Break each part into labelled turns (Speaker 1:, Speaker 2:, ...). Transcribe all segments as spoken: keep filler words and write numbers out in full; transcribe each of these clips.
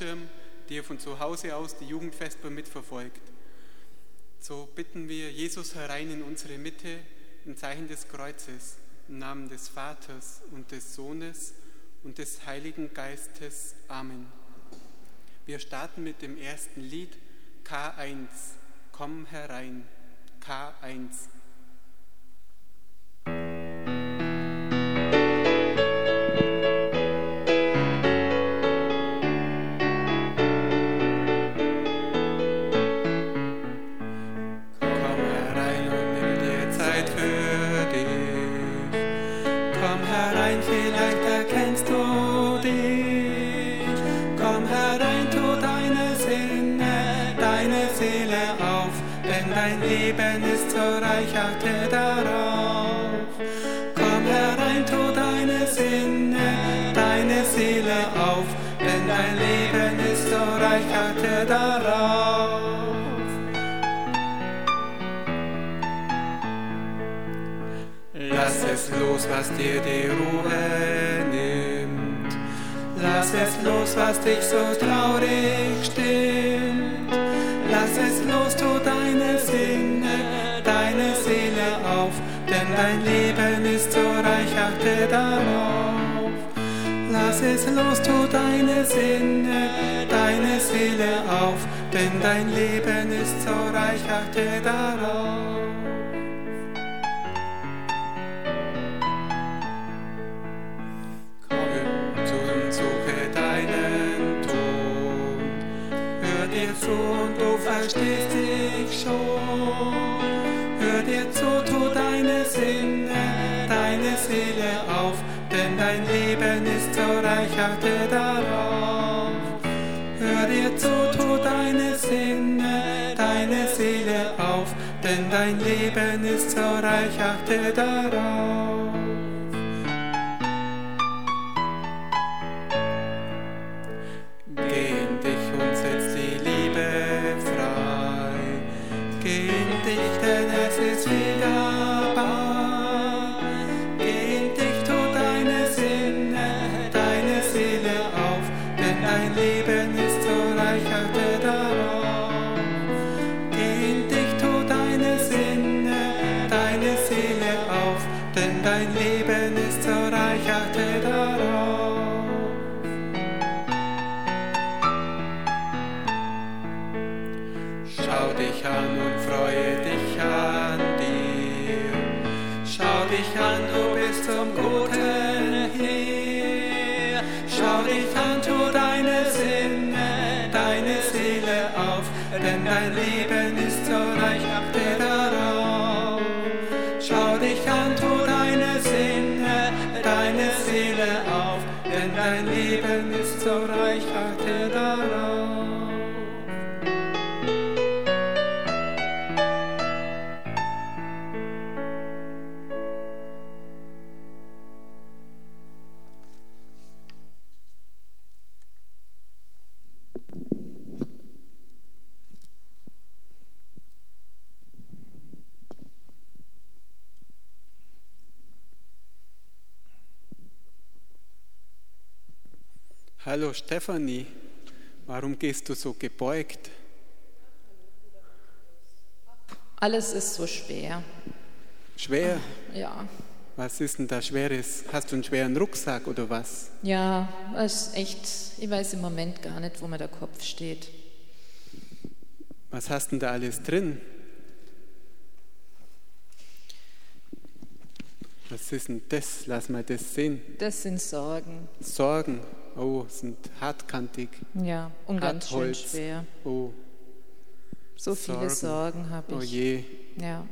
Speaker 1: Leuchtturm, der von zu Hause aus die Jugendvesper mitverfolgt. So bitten wir Jesus herein in unsere Mitte im Zeichen des Kreuzes, im Namen des Vaters und des Sohnes und des Heiligen Geistes. Amen. Wir starten mit dem ersten Lied K eins. Komm herein. K eins.
Speaker 2: Leben ist so reich, achte darauf. Komm herein, tu deine Sinne, deine Seele auf, denn dein Leben ist so reich, achte darauf. Lass es los, was dir die Ruhe nimmt. Lass es los, was dich so traurig stimmt. Lass es los, tu deine Sinne, deine Seele auf, denn dein Leben ist so reich, achte darauf. Lass es los, tu deine Sinne, deine Seele auf, denn dein Leben ist so reich, achte darauf. Komm zum Suche deinen Ton, hör dir zu und du verstehst dich schon. Hör dir zu, tu deine Sinne, deine Seele auf, denn dein Leben ist so reich, achte darauf. Hör dir zu, tu deine Sinne, deine Seele auf, denn dein Leben ist so reich, achte darauf. Geh in dich und setz die Liebe frei. Geh in dich, denn es ist wieder wahr. Geh in dich, tu deine Sinne, deine Seele auf, denn dein Leben ist so reich, achte darauf. Geh in dich, tu deine Sinne, deine Seele auf, denn dein Leben ist so reich, achte darauf. Schau dich an und freue dich an dir. Schau dich an, du bist zum Guten hier. Schau dich an, tu deine Sinne, deine Seele auf, denn dein Leben ist so reich, achte darauf. Schau dich an, tu deine Sinne, deine Seele auf, denn dein Leben ist so reich, achte darauf.
Speaker 1: Hallo Stefanie, warum gehst du so gebeugt?
Speaker 3: Alles ist so schwer.
Speaker 1: Schwer?
Speaker 3: Ja.
Speaker 1: Was ist denn da Schweres? Hast du einen schweren Rucksack oder was?
Speaker 3: Ja, es ist echt, ich weiß im Moment gar nicht, wo mir der Kopf steht.
Speaker 1: Was hast denn da alles drin? Was ist denn das? Lass mal das sehen.
Speaker 3: Das sind Sorgen.
Speaker 1: Sorgen? Oh, sind hartkantig.
Speaker 3: Ja, und ganz schön
Speaker 1: Hartholz.
Speaker 3: schwer.
Speaker 1: Oh.
Speaker 3: So viele Sorgen habe ich.
Speaker 1: Oh je.
Speaker 3: Ja.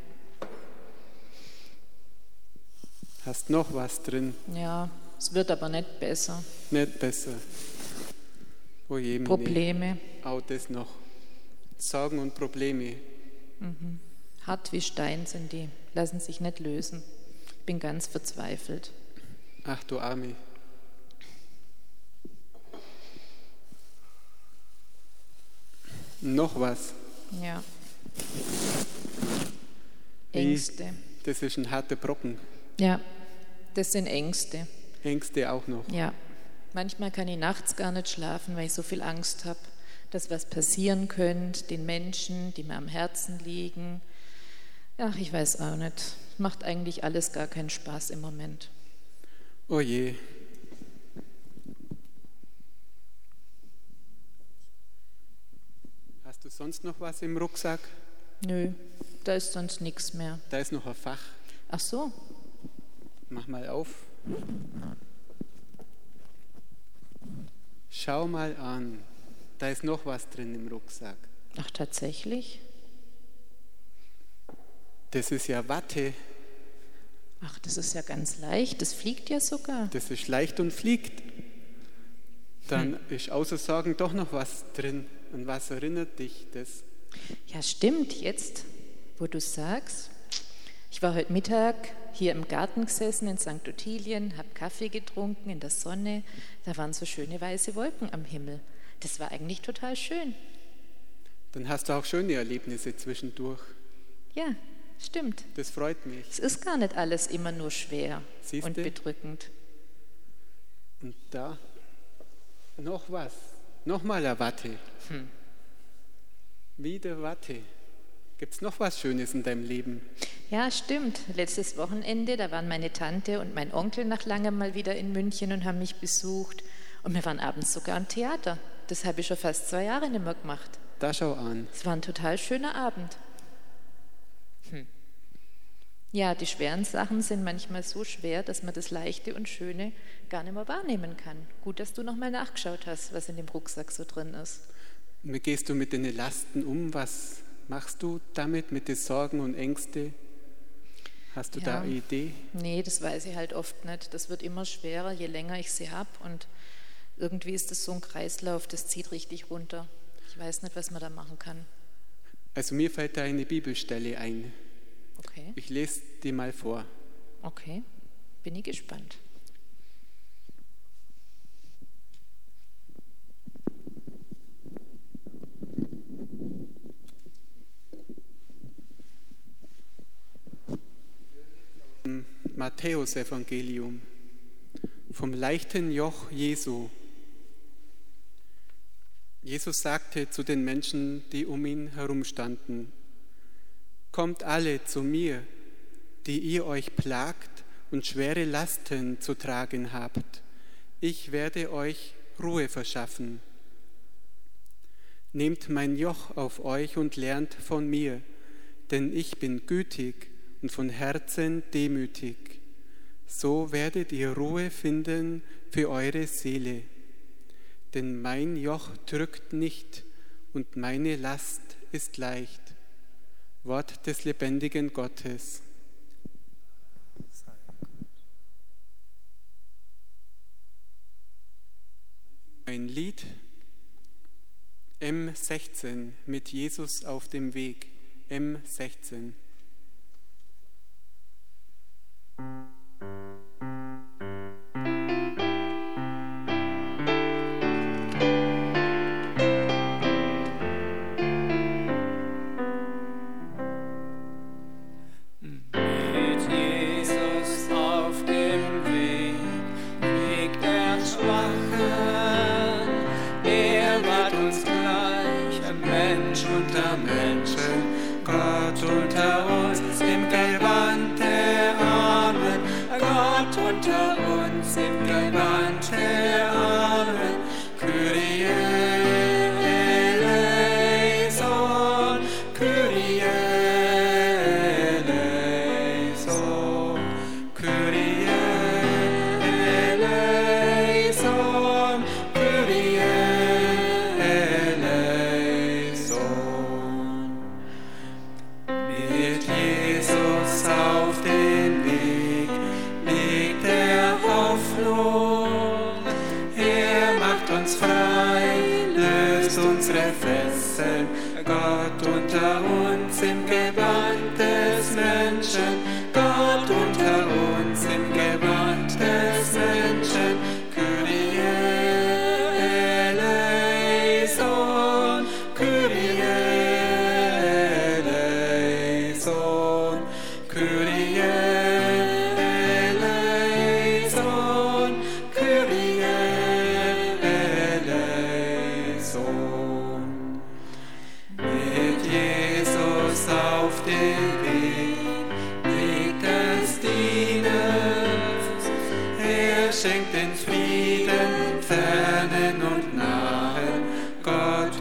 Speaker 1: Hast noch was drin?
Speaker 3: Ja, es wird aber nicht besser.
Speaker 1: Nicht besser. Oh je, meine.
Speaker 3: Probleme.
Speaker 1: Auch das noch. Sorgen und Probleme.
Speaker 3: Mhm. Hart wie Stein sind die, lassen sich nicht lösen. Bin ganz verzweifelt.
Speaker 1: Ach du Arme. Noch was?
Speaker 3: Ja. Ängste.
Speaker 1: Das ist ein harter Brocken.
Speaker 3: Ja, das sind Ängste.
Speaker 1: Ängste auch noch.
Speaker 3: Ja. Manchmal kann ich nachts gar nicht schlafen, weil ich so viel Angst habe, dass was passieren könnte, den Menschen, die mir am Herzen liegen. Ach, ich weiß auch nicht. Macht eigentlich alles gar keinen Spaß im Moment.
Speaker 1: Oh je. Hast du sonst noch was im Rucksack?
Speaker 3: Nö, da ist sonst nichts mehr.
Speaker 1: Da ist noch ein Fach.
Speaker 3: Ach so.
Speaker 1: Mach mal auf. Schau mal an. Da ist noch was drin im Rucksack.
Speaker 3: Ach, tatsächlich?
Speaker 1: Das ist ja Watte.
Speaker 3: Ach, das ist ja ganz leicht. Das fliegt ja sogar.
Speaker 1: Das ist leicht und fliegt. Dann hm. ist außer Sorgen doch noch was drin. An was erinnert dich das?
Speaker 3: Ja, stimmt. Jetzt, wo du sagst. Ich war heute Mittag hier im Garten gesessen in Sankt Ottilien, habe Kaffee getrunken in der Sonne. Da waren so schöne weiße Wolken am Himmel. Das war eigentlich total schön.
Speaker 1: Dann hast du auch schöne Erlebnisse zwischendurch.
Speaker 3: Ja, stimmt.
Speaker 1: Das freut mich.
Speaker 3: Es ist gar nicht alles immer nur schwer
Speaker 1: Siehste?
Speaker 3: Und bedrückend.
Speaker 1: Und da noch was. Nochmal eine Watte.
Speaker 3: Hm.
Speaker 1: Wieder Watte. Gibt es noch was Schönes in deinem Leben?
Speaker 3: Ja, stimmt. Letztes Wochenende, da waren meine Tante und mein Onkel nach langem mal wieder in München und haben mich besucht. Und wir waren abends sogar am Theater. Das habe ich schon fast zwei Jahre nicht mehr gemacht.
Speaker 1: Da schau an.
Speaker 3: Es war ein total schöner Abend. Hm. Ja, die schweren Sachen sind manchmal so schwer, dass man das Leichte und Schöne gar nicht mehr wahrnehmen kann. Gut, dass du nochmal nachgeschaut hast, was in dem Rucksack so drin ist.
Speaker 1: Wie gehst du mit den Lasten um? Was machst du damit, mit den Sorgen und Ängsten? Hast du
Speaker 3: ja.
Speaker 1: da eine Idee?
Speaker 3: Nee, das weiß ich halt oft nicht. Das wird immer schwerer, je länger ich sie habe. Und irgendwie ist das so ein Kreislauf, das zieht richtig runter. Ich weiß nicht, was man da machen kann.
Speaker 1: Also mir fällt da eine Bibelstelle ein.
Speaker 3: Okay.
Speaker 1: Ich lese die mal vor.
Speaker 3: Okay, bin ich gespannt.
Speaker 1: Matthäus-Evangelium vom leichten Joch Jesu. Jesus sagte zu den Menschen, die um ihn herumstanden: Kommt alle zu mir, die ihr euch plagt und schwere Lasten zu tragen habt. Ich werde euch Ruhe verschaffen. Nehmt mein Joch auf euch und lernt von mir, denn ich bin gütig und von Herzen demütig. So werdet ihr Ruhe finden für eure Seele. Denn mein Joch drückt nicht und meine Last ist leicht. Wort des lebendigen Gottes. Ein Lied M sechzehn mit Jesus auf dem Weg. M sechzehn.
Speaker 2: Kyrie eleison, Kyrie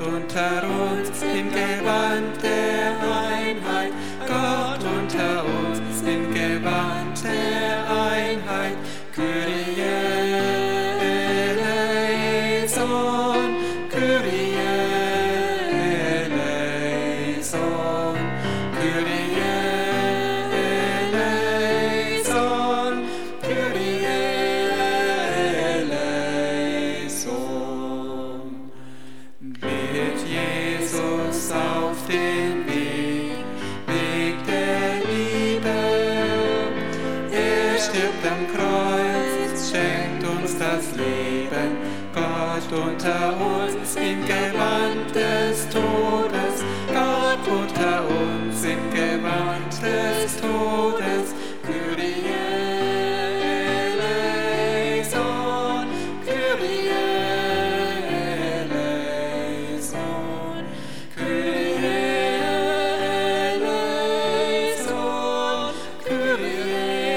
Speaker 2: unter uns im Gewand der Einheit, Gott unter uns im Gewand der Einheit, Kyrie eleison, Kyrie eleison, Kyrie eleison, Kyrie eleison. Mit Jesus auf den Weg, Weg der Liebe. Er stirbt am Kreuz, schenkt uns das Leben. Gott unter uns im Gewand des Todes, Gott unter uns im Gewand des Todes, Kyrie eleison, Kyrie eleison, Kyrie eleison, Kyrie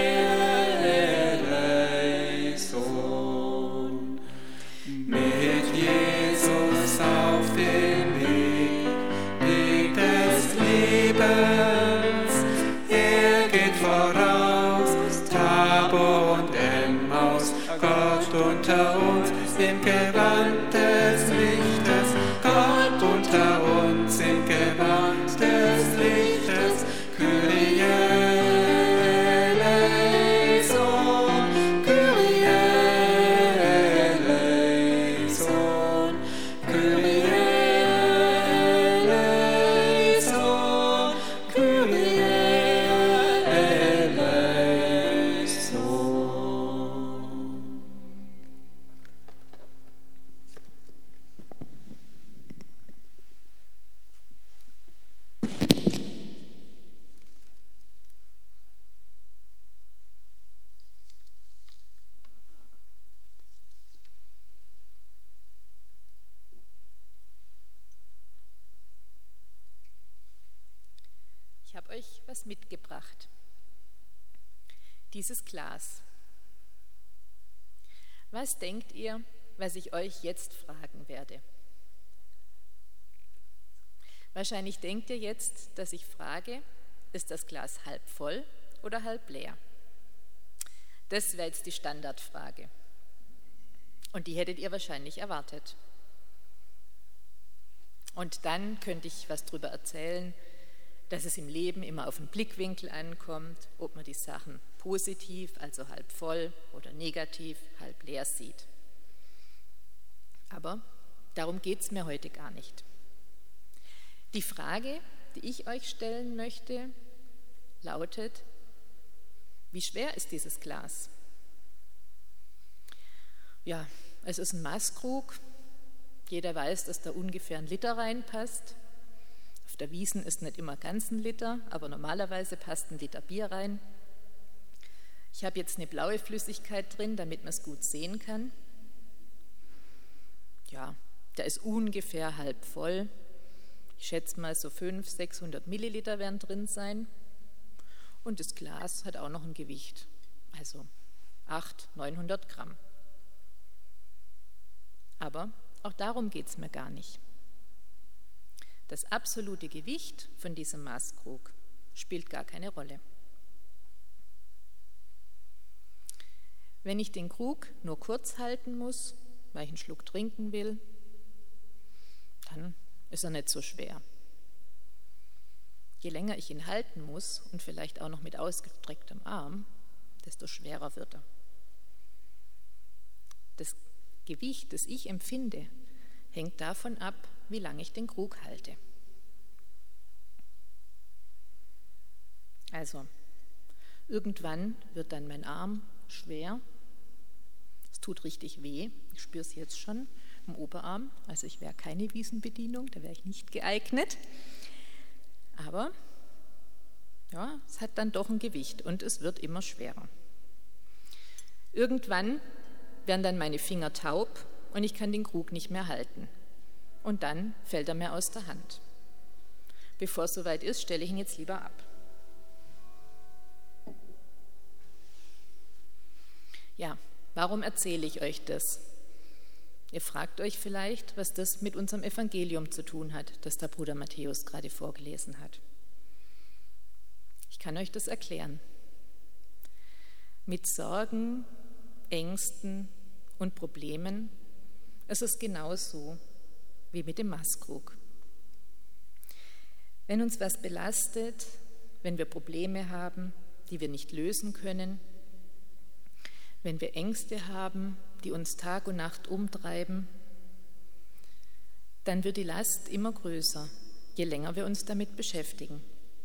Speaker 2: eleison. Mit Jesus auf dem Weg, Weg des Lebens, er geht voraus, Tabor und Emmaus, Gott unter uns im Gewand des Lichtes, Gott unter uns im Gewand des Lichtes, Kyrie eleison, Kyrie eleison, Kyrie eleison, Kyrie eleison.
Speaker 3: Ich habe euch was mitgebracht. Dieses Glas. Was denkt ihr, was ich euch jetzt fragen werde? Wahrscheinlich denkt ihr jetzt, dass ich frage, ist das Glas halb voll oder halb leer? Das wäre jetzt die Standardfrage. Und die hättet ihr wahrscheinlich erwartet. Und dann könnte ich was darüber erzählen, dass es im Leben immer auf den Blickwinkel ankommt, ob man die Sachen positiv, also halb voll, oder negativ, halb leer sieht. Aber darum geht es mir heute gar nicht. Die Frage, die ich euch stellen möchte, lautet: Wie schwer ist dieses Glas? Ja, es ist ein Maßkrug. Jeder weiß, dass da ungefähr ein Liter reinpasst. Auf der Wiesn ist nicht immer ganz ein Liter, aber normalerweise passt ein Liter Bier rein. Ich habe jetzt eine blaue Flüssigkeit drin, damit man es gut sehen kann. Ja, der ist ungefähr halb voll. Ich schätze mal so fünfhundert, sechshundert Milliliter werden drin sein. Und das Glas hat auch noch ein Gewicht, also achthundert, neunhundert Gramm. Aber auch darum geht es mir gar nicht. Das absolute Gewicht von diesem Maßkrug spielt gar keine Rolle. Wenn ich den Krug nur kurz halten muss, weil ich einen Schluck trinken will, dann ist er nicht so schwer. Je länger ich ihn halten muss und vielleicht auch noch mit ausgestrecktem Arm, desto schwerer wird er. Das Gewicht, das ich empfinde, hängt davon ab, wie lange ich den Krug halte. Also, irgendwann wird dann mein Arm schwer. Es tut richtig weh. Ich spüre es jetzt schon im Oberarm. Also ich wäre keine Wiesenbedienung, da wäre ich nicht geeignet. Aber ja, es hat dann doch ein Gewicht und es wird immer schwerer. Irgendwann werden dann meine Finger taub und ich kann den Krug nicht mehr halten. Und dann fällt er mir aus der Hand. Bevor es soweit ist, stelle ich ihn jetzt lieber ab. Ja, warum erzähle ich euch das? Ihr fragt euch vielleicht, was das mit unserem Evangelium zu tun hat, das der Bruder Matthäus gerade vorgelesen hat. Ich kann euch das erklären. Mit Sorgen, Ängsten und Problemen ist es genauso wie mit dem Maßkrug. Wenn uns was belastet, wenn wir Probleme haben, die wir nicht lösen können, wenn wir Ängste haben, die uns Tag und Nacht umtreiben, dann wird die Last immer größer, je länger wir uns damit beschäftigen.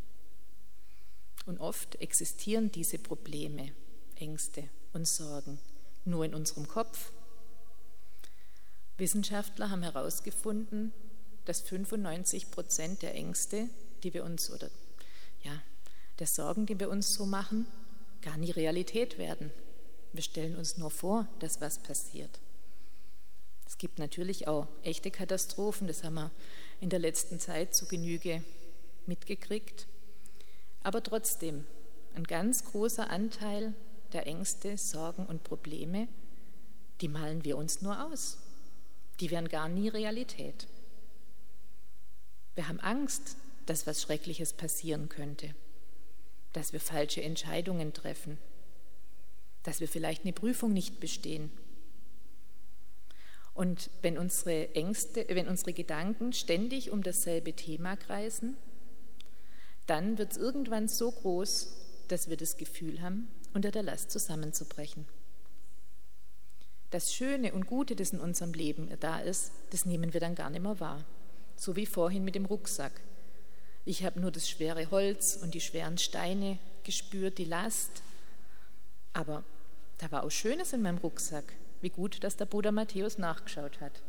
Speaker 3: Und oft existieren diese Probleme, Ängste und Sorgen nur in unserem Kopf. Wissenschaftler haben herausgefunden, dass fünfundneunzig Prozent der Ängste, die wir uns oder ja, der Sorgen, die wir uns so machen, gar nie Realität werden. Wir stellen uns nur vor, dass was passiert. Es gibt natürlich auch echte Katastrophen, das haben wir in der letzten Zeit zu Genüge mitgekriegt. Aber trotzdem, ein ganz großer Anteil der Ängste, Sorgen und Probleme, die malen wir uns nur aus. Die werden gar nie Realität. Wir haben Angst, dass was Schreckliches passieren könnte, dass wir falsche Entscheidungen treffen, dass wir vielleicht eine Prüfung nicht bestehen. Und wenn unsere Ängste, wenn unsere Gedanken ständig um dasselbe Thema kreisen, dann wird es irgendwann so groß, dass wir das Gefühl haben, unter der Last zusammenzubrechen. Das Schöne und Gute, das in unserem Leben da ist, das nehmen wir dann gar nicht mehr wahr. So wie vorhin mit dem Rucksack. Ich habe nur das schwere Holz und die schweren Steine gespürt, die Last. Aber da war auch Schönes in meinem Rucksack. Wie gut, dass der Bruder Matthäus nachgeschaut hat.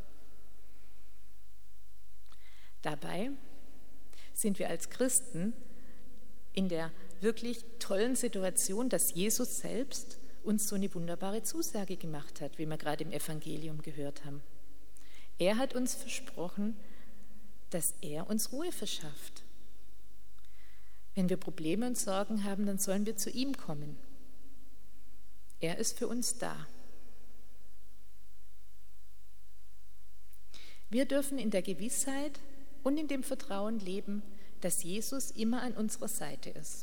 Speaker 3: Dabei sind wir als Christen in der wirklich tollen Situation, dass Jesus selbst uns so eine wunderbare Zusage gemacht hat, wie wir gerade im Evangelium gehört haben. Er hat uns versprochen, dass er uns Ruhe verschafft. Wenn wir Probleme und Sorgen haben, dann sollen wir zu ihm kommen. Er ist für uns da. Wir dürfen in der Gewissheit und in dem Vertrauen leben, dass Jesus immer an unserer Seite ist.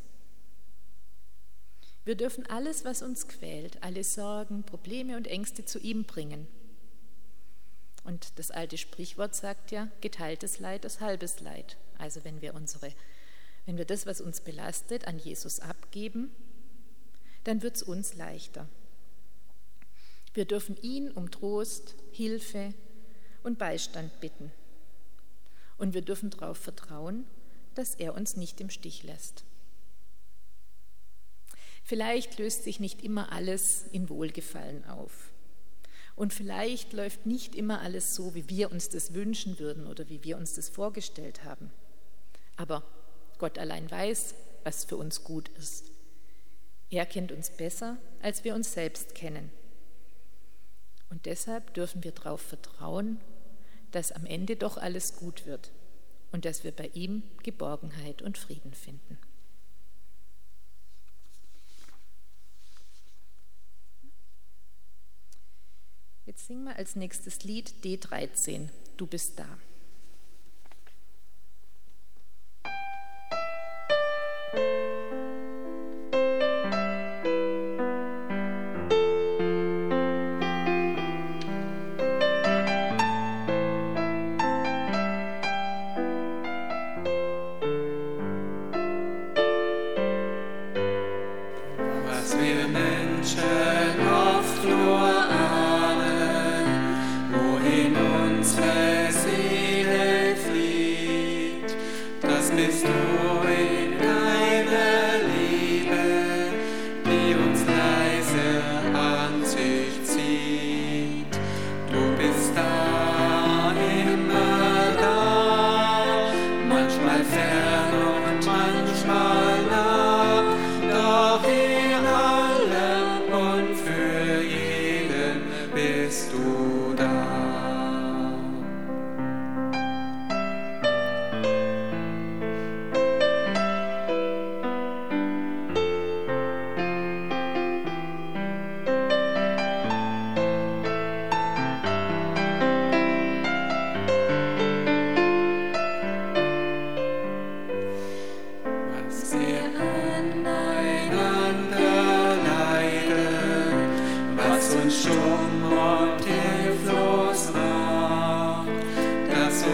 Speaker 3: Wir dürfen alles, was uns quält, alle Sorgen, Probleme und Ängste zu ihm bringen. Und das alte Sprichwort sagt ja, geteiltes Leid ist halbes Leid. Also wenn wir unsere, wenn wir das, was uns belastet, an Jesus abgeben, dann wird es uns leichter. Wir dürfen ihn um Trost, Hilfe und Beistand bitten. Und wir dürfen darauf vertrauen, dass er uns nicht im Stich lässt. Vielleicht löst sich nicht immer alles in Wohlgefallen auf. Und vielleicht läuft nicht immer alles so, wie wir uns das wünschen würden oder wie wir uns das vorgestellt haben. Aber Gott allein weiß, was für uns gut ist. Er kennt uns besser, als wir uns selbst kennen. Und deshalb dürfen wir darauf vertrauen, dass am Ende doch alles gut wird und dass wir bei ihm Geborgenheit und Frieden finden. Jetzt singen wir als nächstes Lied D dreizehn, Du bist da.
Speaker 2: Da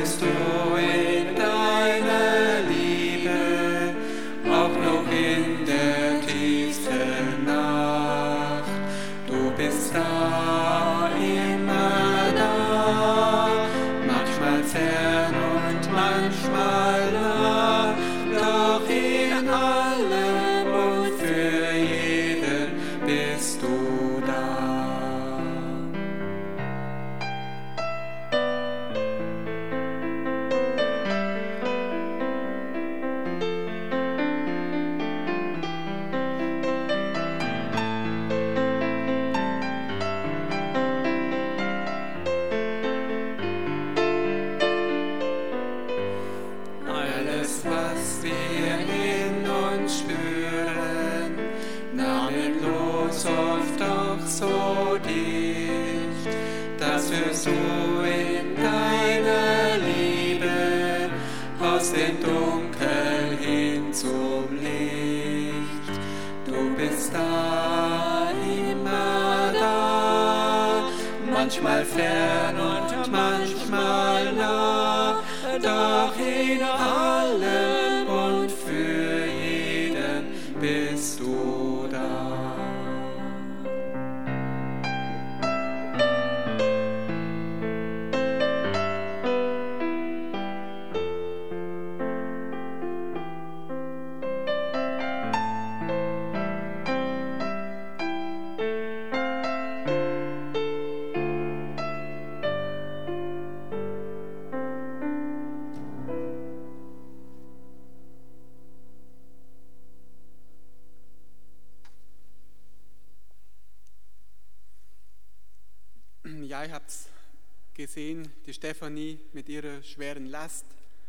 Speaker 2: führst du in deine Liebe, auch noch in der tiefsten Nacht. Du bist da, immer da, manchmal fern und manchmal nah, doch in allem und für jeden bist du da. Alles, was wir in uns spüren, namenlos oft doch so dicht, das führst du in deine Liebe, aus dem Dunkel hin zum Licht. Du bist da, immer da, manchmal fern und manchmal nah, doch in allem und für jeden bist du da.
Speaker 1: Ja, ihr habt es gesehen, die Stefanie mit ihrer schweren Last.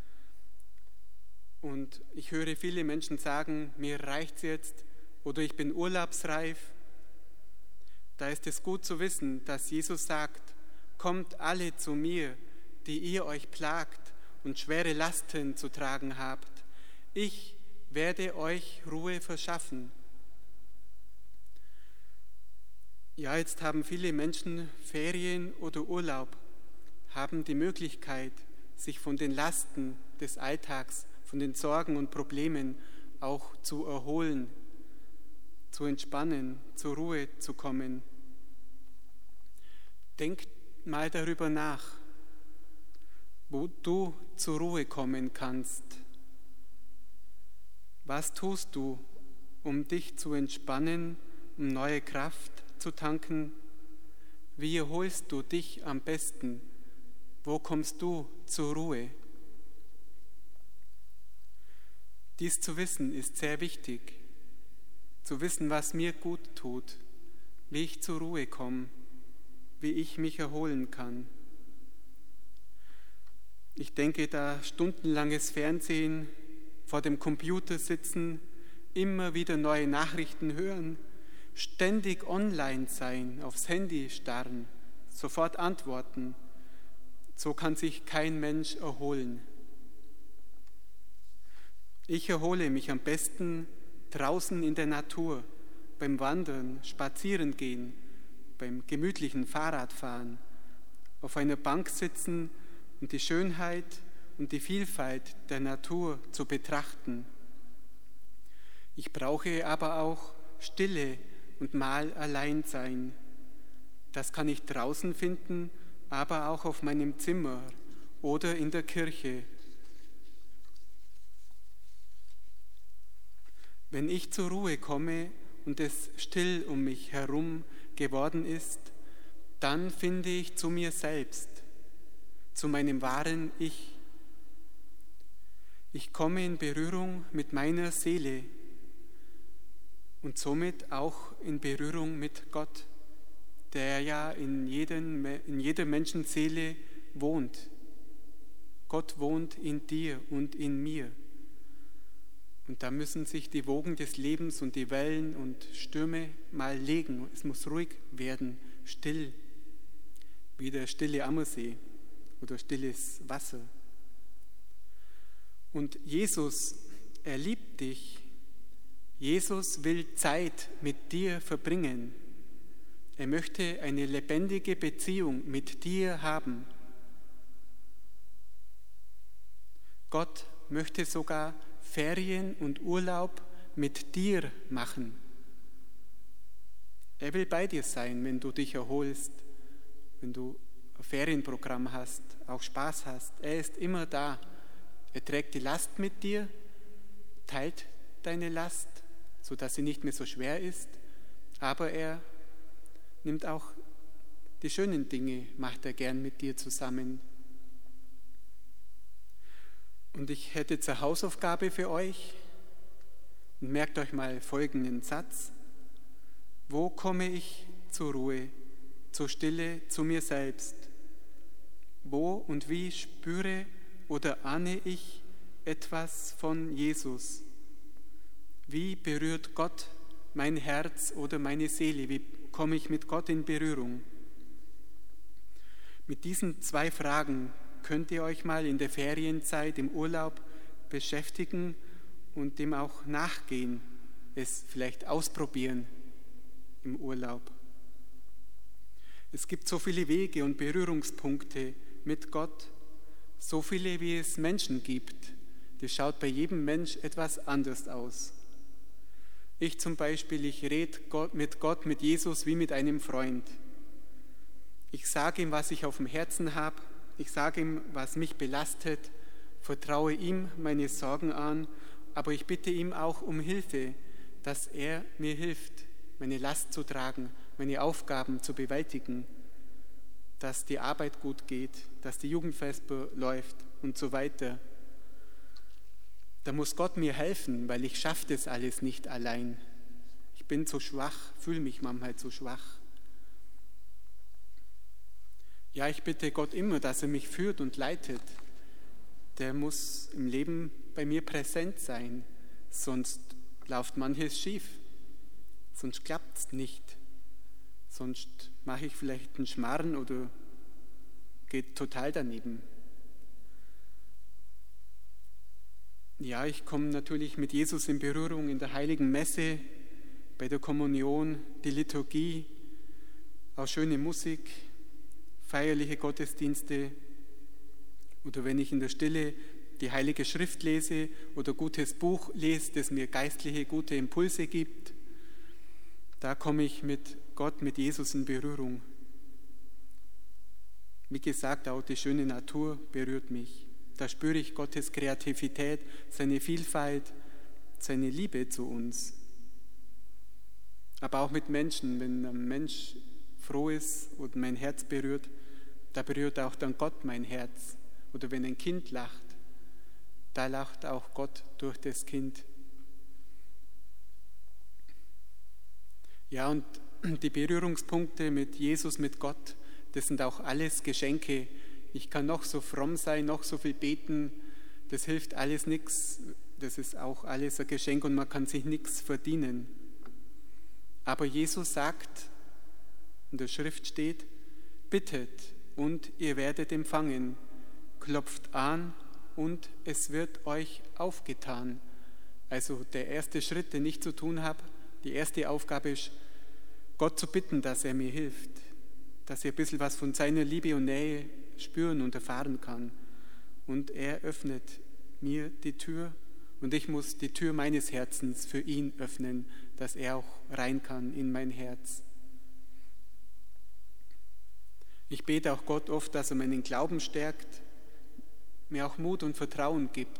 Speaker 1: Und ich höre viele Menschen sagen, mir reicht's jetzt oder ich bin urlaubsreif. Da ist es gut zu wissen, dass Jesus sagt, kommt alle zu mir, die ihr euch plagt und schwere Lasten zu tragen habt. Ich werde euch Ruhe verschaffen. Ja, jetzt haben viele Menschen Ferien oder Urlaub, haben die Möglichkeit, sich von den Lasten des Alltags, von den Sorgen und Problemen auch zu erholen, zu entspannen, zur Ruhe zu kommen. Denk mal darüber nach, wo du zur Ruhe kommen kannst. Was tust du, um dich zu entspannen, um neue Kraft zu tanken? Wie erholst du dich am besten? Wo kommst du zur Ruhe? Dies zu wissen ist sehr wichtig. Zu wissen, was mir gut tut, wie ich zur Ruhe komme, wie ich mich erholen kann. Ich denke, da stundenlanges Fernsehen, vor dem Computer sitzen, immer wieder neue Nachrichten hören, ständig online sein, aufs Handy starren, sofort antworten. So kann sich kein Mensch erholen. Ich erhole mich am besten draußen in der Natur, beim Wandern, Spazierengehen, beim gemütlichen Fahrradfahren, auf einer Bank sitzen und die Schönheit und die Vielfalt der Natur zu betrachten. Ich brauche aber auch Stille und mal allein sein. Das kann ich draußen finden, aber auch auf meinem Zimmer oder in der Kirche. Wenn ich zur Ruhe komme und es still um mich herum geworden ist, dann finde ich zu mir selbst, zu meinem wahren Ich. Ich komme in Berührung mit meiner Seele und somit auch in Berührung mit Gott, der ja in, jeden, in jeder Menschenseele wohnt. Gott wohnt in dir und in mir. Und da müssen sich die Wogen des Lebens und die Wellen und Stürme mal legen. Es muss ruhig werden, still, wie der stille Ammersee oder stilles Wasser. Und Jesus, er liebt dich. Jesus will Zeit mit dir verbringen. Er möchte eine lebendige Beziehung mit dir haben. Gott möchte sogar Ferien und Urlaub mit dir machen. Er will bei dir sein, wenn du dich erholst, wenn du ein Ferienprogramm hast, auch Spaß hast. Er ist immer da. Er trägt die Last mit dir, teilt deine Last, sodass sie nicht mehr so schwer ist, aber er nimmt auch die schönen Dinge, macht er gern mit dir zusammen. Und ich hätte zur Hausaufgabe für euch, und merkt euch mal folgenden Satz: Wo komme ich zur Ruhe, zur Stille, zu mir selbst? Wo und wie spüre oder ahne ich etwas von Jesus? Wie berührt Gott mein Herz oder meine Seele? Wie komme ich mit Gott in Berührung? Mit diesen zwei Fragen könnt ihr euch mal in der Ferienzeit, im Urlaub beschäftigen und dem auch nachgehen, es vielleicht ausprobieren im Urlaub. Es gibt so viele Wege und Berührungspunkte mit Gott, so viele, wie es Menschen gibt. Das schaut bei jedem Mensch etwas anders aus. Ich zum Beispiel, ich rede mit Gott, mit Jesus wie mit einem Freund. Ich sage ihm, was ich auf dem Herzen habe. Ich sage ihm, was mich belastet, vertraue ihm meine Sorgen an, aber ich bitte ihm auch um Hilfe, dass er mir hilft, meine Last zu tragen, meine Aufgaben zu bewältigen, dass die Arbeit gut geht, dass die Jugendfespe läuft und so weiter. Da muss Gott mir helfen, weil ich schaffe das alles nicht allein. Ich bin so schwach, fühle mich manchmal so schwach. Ja, ich bitte Gott immer, dass er mich führt und leitet. Der muss im Leben bei mir präsent sein, sonst läuft manches schief, sonst klappt es nicht. Sonst mache ich vielleicht einen Schmarren oder geht total daneben. Ja, ich komme natürlich mit Jesus in Berührung in der Heiligen Messe, bei der Kommunion, die Liturgie, auch schöne Musik, feierliche Gottesdienste oder wenn ich in der Stille die Heilige Schrift lese oder gutes Buch lese, das mir geistliche, gute Impulse gibt, da komme ich mit Gott, mit Jesus in Berührung. Wie gesagt, auch die schöne Natur berührt mich. Da spüre ich Gottes Kreativität, seine Vielfalt, seine Liebe zu uns. Aber auch mit Menschen, wenn ein Mensch froh ist und mein Herz berührt, da berührt auch dann Gott mein Herz. Oder wenn ein Kind lacht, da lacht auch Gott durch das Kind. Ja, und die Berührungspunkte mit Jesus, mit Gott, das sind auch alles Geschenke. Ich kann noch so fromm sein, noch so viel beten, das hilft alles nichts. Das ist auch alles ein Geschenk und man kann sich nichts verdienen. Aber Jesus sagt, in der Schrift steht, bittet und ihr werdet empfangen, klopft an und es wird euch aufgetan. Also der erste Schritt, den ich zu tun habe, die erste Aufgabe ist, Gott zu bitten, dass er mir hilft, dass ich ein bisschen was von seiner Liebe und Nähe spüren und erfahren kann. Und er öffnet mir die Tür und ich muss die Tür meines Herzens für ihn öffnen, dass er auch rein kann in mein Herz. Ich bete auch Gott oft, dass er meinen Glauben stärkt, mir auch Mut und Vertrauen gibt.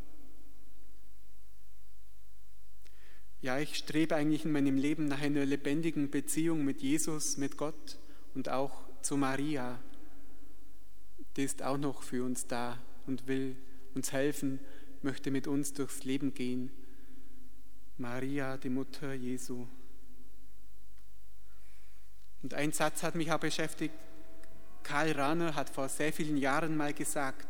Speaker 1: Ja, ich strebe eigentlich in meinem Leben nach einer lebendigen Beziehung mit Jesus, mit Gott und auch zu Maria. Die ist auch noch für uns da und will uns helfen, möchte mit uns durchs Leben gehen. Maria, die Mutter Jesu. Und ein Satz hat mich auch beschäftigt. Karl Rahner hat vor sehr vielen Jahren mal gesagt,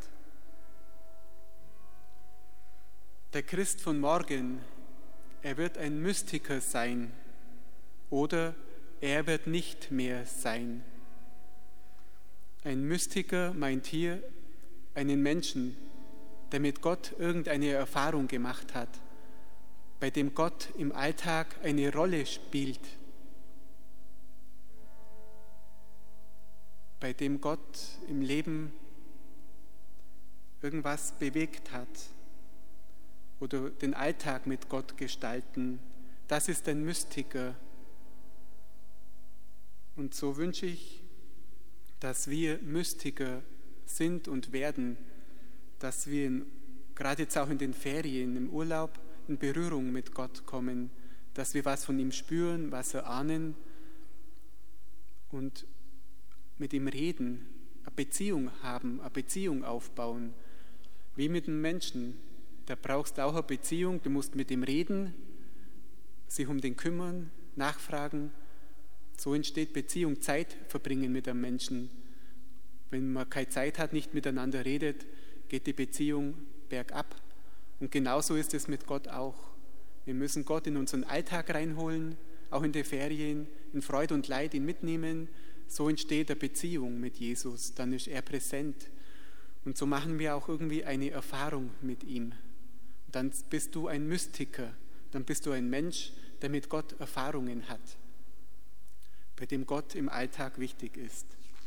Speaker 1: der Christ von morgen, er wird ein Mystiker sein oder er wird nicht mehr sein. Ein Mystiker meint hier einen Menschen, der mit Gott irgendeine Erfahrung gemacht hat, bei dem Gott im Alltag eine Rolle spielt, bei dem Gott im Leben irgendwas bewegt hat oder den Alltag mit Gott gestalten. Das ist ein Mystiker. Und so wünsche ich, dass wir Mystiker sind und werden, dass wir in, gerade jetzt auch in den Ferien, im Urlaub, in Berührung mit Gott kommen, dass wir was von ihm spüren, was erahnen und mit ihm reden, eine Beziehung haben, eine Beziehung aufbauen, wie mit einem Menschen. Da brauchst du auch eine Beziehung, du musst mit ihm reden, sich um den kümmern, nachfragen. So entsteht Beziehung, Zeit verbringen mit einem Menschen. Wenn man keine Zeit hat, nicht miteinander redet, geht die Beziehung bergab. Und genauso ist es mit Gott auch. Wir müssen Gott in unseren Alltag reinholen, auch in die Ferien, in Freude und Leid ihn mitnehmen. So entsteht eine Beziehung mit Jesus, dann ist er präsent. Und so machen wir auch irgendwie eine Erfahrung mit ihm. Und dann bist du ein Mystiker, dann bist du ein Mensch, der mit Gott Erfahrungen hat, bei dem Gott im Alltag wichtig ist.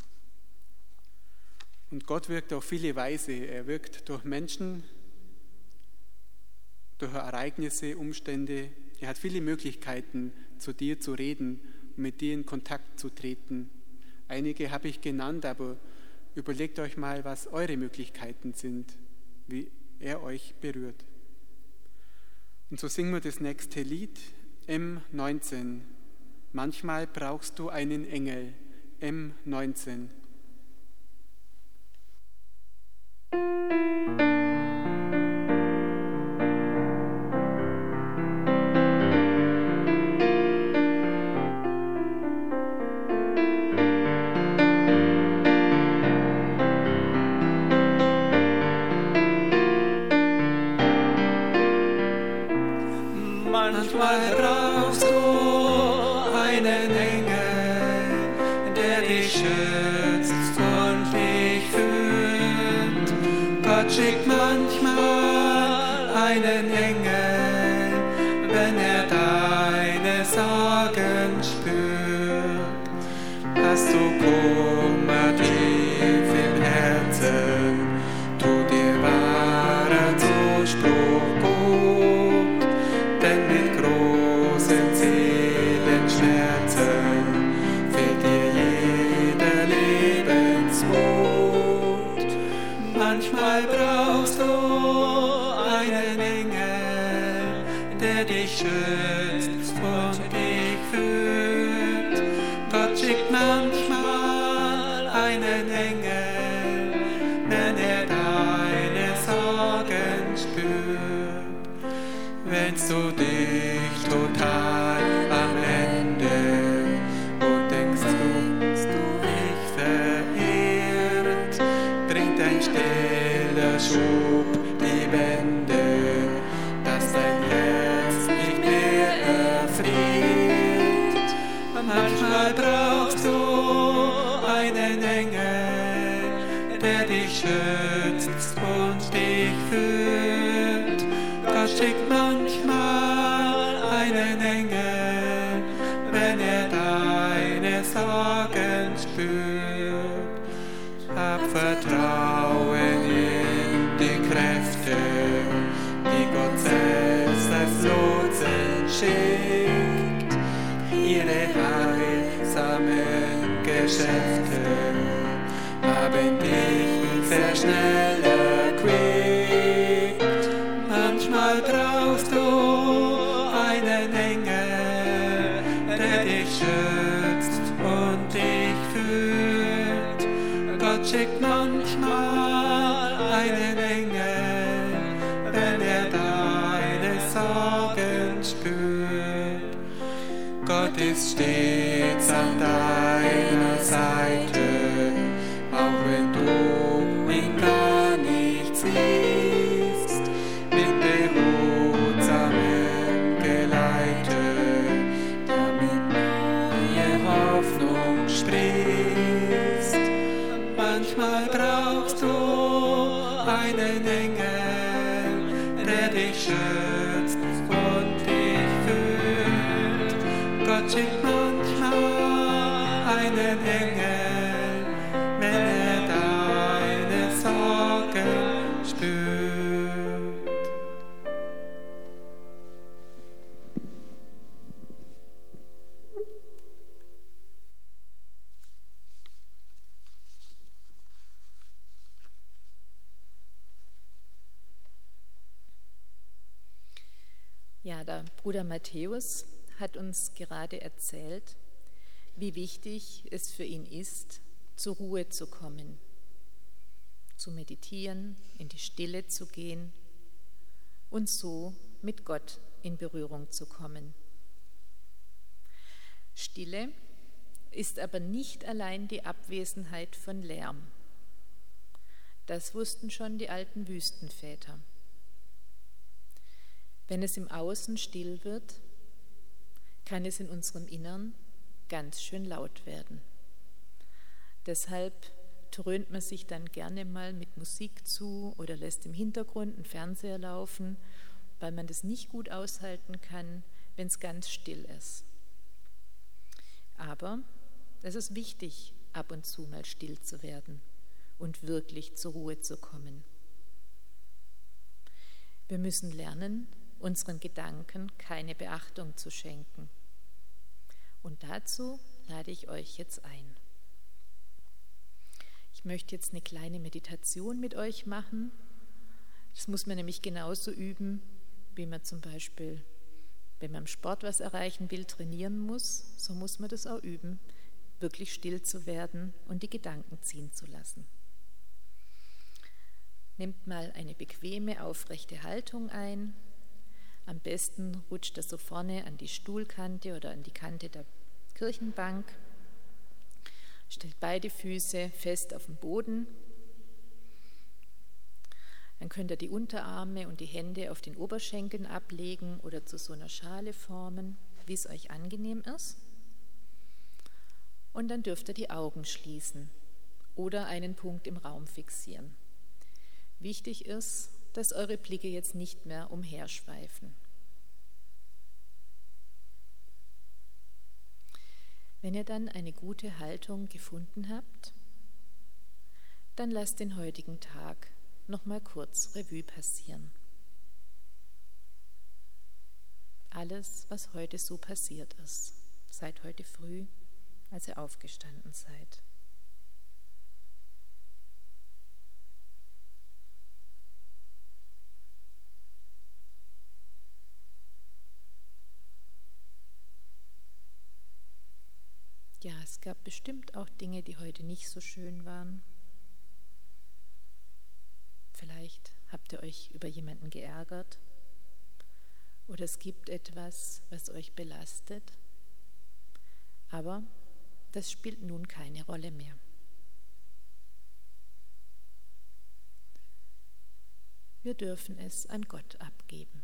Speaker 1: Und Gott wirkt auf viele Weise. Er wirkt durch Menschen, durch Ereignisse, Umstände. Er hat viele Möglichkeiten, zu dir zu reden und mit dir in Kontakt zu treten. Einige habe ich genannt, aber überlegt euch mal, was eure Möglichkeiten sind, wie er euch berührt. Und so singen wir das nächste Lied, M neunzehn. Manchmal brauchst du einen Engel, M neunzehn.
Speaker 2: Manchmal brauchst du einen Engel, der dich schützt und dich führt. Gott schickt manchmal einen Engel, wenn er deine Sorgen spürt. Hast du Kummer tief im Herzen, tu dir wahrer Zuspruch gut, denn mit großen Seelenschmerzen fehlt dir jeder Lebensmut. Manchmal brauchst du einen Engel, der dich schützt und dich führt. Gott schickt manchmal einen Engel, wenn er deine Sorgen spürt. Wennst du dich total am Ende und denkst, du bist du dich verirrt, bringt ein stiller Schub die Wände, dass dein Herz nicht mehr erfriert. Manchmal brauchst du einen Engel, der dich schützt und dich führt. Gott schickt manchmal einen Engel, wenn er deine Sorgen spürt. Hab Vertrauen in die Kräfte, die Gott selbst als Lotsen schickt. Ihre heilsamen Geschäfte haben dich sehr schnell erquickt. Manchmal brauchst du einen Engel, der dich schützt und dich führt. Gott schickt manchmal einen Engel, wenn er deine Sorgen spürt. Gott ist stets an deiner Seite, auch wenn du ihn gar nicht siehst. Mit behutsamem Geleite, damit neue Hoffnung sprießt. Manchmal brauchst du einen Engel, der dich schützt und dich führt. Gott schickt manchmal einen Engel, wenn er deine Sorgen spürt.
Speaker 3: Ja, der Bruder Matthäus hat uns gerade erzählt, wie wichtig es für ihn ist, zur Ruhe zu kommen, zu meditieren, in die Stille zu gehen und so mit Gott in Berührung zu kommen. Stille ist aber nicht allein die Abwesenheit von Lärm. Das wussten schon die alten Wüstenväter. Wenn es im Außen still wird, kann es in unserem Innern ganz schön laut werden. Deshalb dröhnt man sich dann gerne mal mit Musik zu oder lässt im Hintergrund einen Fernseher laufen, weil man das nicht gut aushalten kann, wenn es ganz still ist. Aber es ist wichtig, ab und zu mal still zu werden und wirklich zur Ruhe zu kommen. Wir müssen lernen, unseren Gedanken keine Beachtung zu schenken. Und dazu lade ich euch jetzt ein. Ich möchte jetzt eine kleine Meditation mit euch machen. Das muss man nämlich genauso üben, wie man zum Beispiel, wenn man im Sport was erreichen will, trainieren muss. So muss man das auch üben, wirklich still zu werden und die Gedanken ziehen zu lassen. Nehmt mal eine bequeme, aufrechte Haltung ein. Am besten rutscht das so vorne an die Stuhlkante oder an die Kante der Kirchenbank. Stellt beide Füße fest auf den Boden. Dann könnt ihr die Unterarme und die Hände auf den Oberschenkeln ablegen oder zu so einer Schale formen, wie es euch angenehm ist. Und dann dürft ihr die Augen schließen oder einen Punkt im Raum fixieren. Wichtig ist, dass eure Blicke jetzt nicht mehr umherschweifen. Wenn ihr dann eine gute Haltung gefunden habt, dann lasst den heutigen Tag noch mal kurz Revue passieren. Alles, was heute so passiert ist, seit heute früh, als ihr aufgestanden seid. Ja, es gab bestimmt auch Dinge, die heute nicht so schön waren. Vielleicht habt ihr euch über jemanden geärgert oder es gibt etwas, was euch belastet. Aber das spielt nun keine Rolle mehr. Wir dürfen es an Gott abgeben.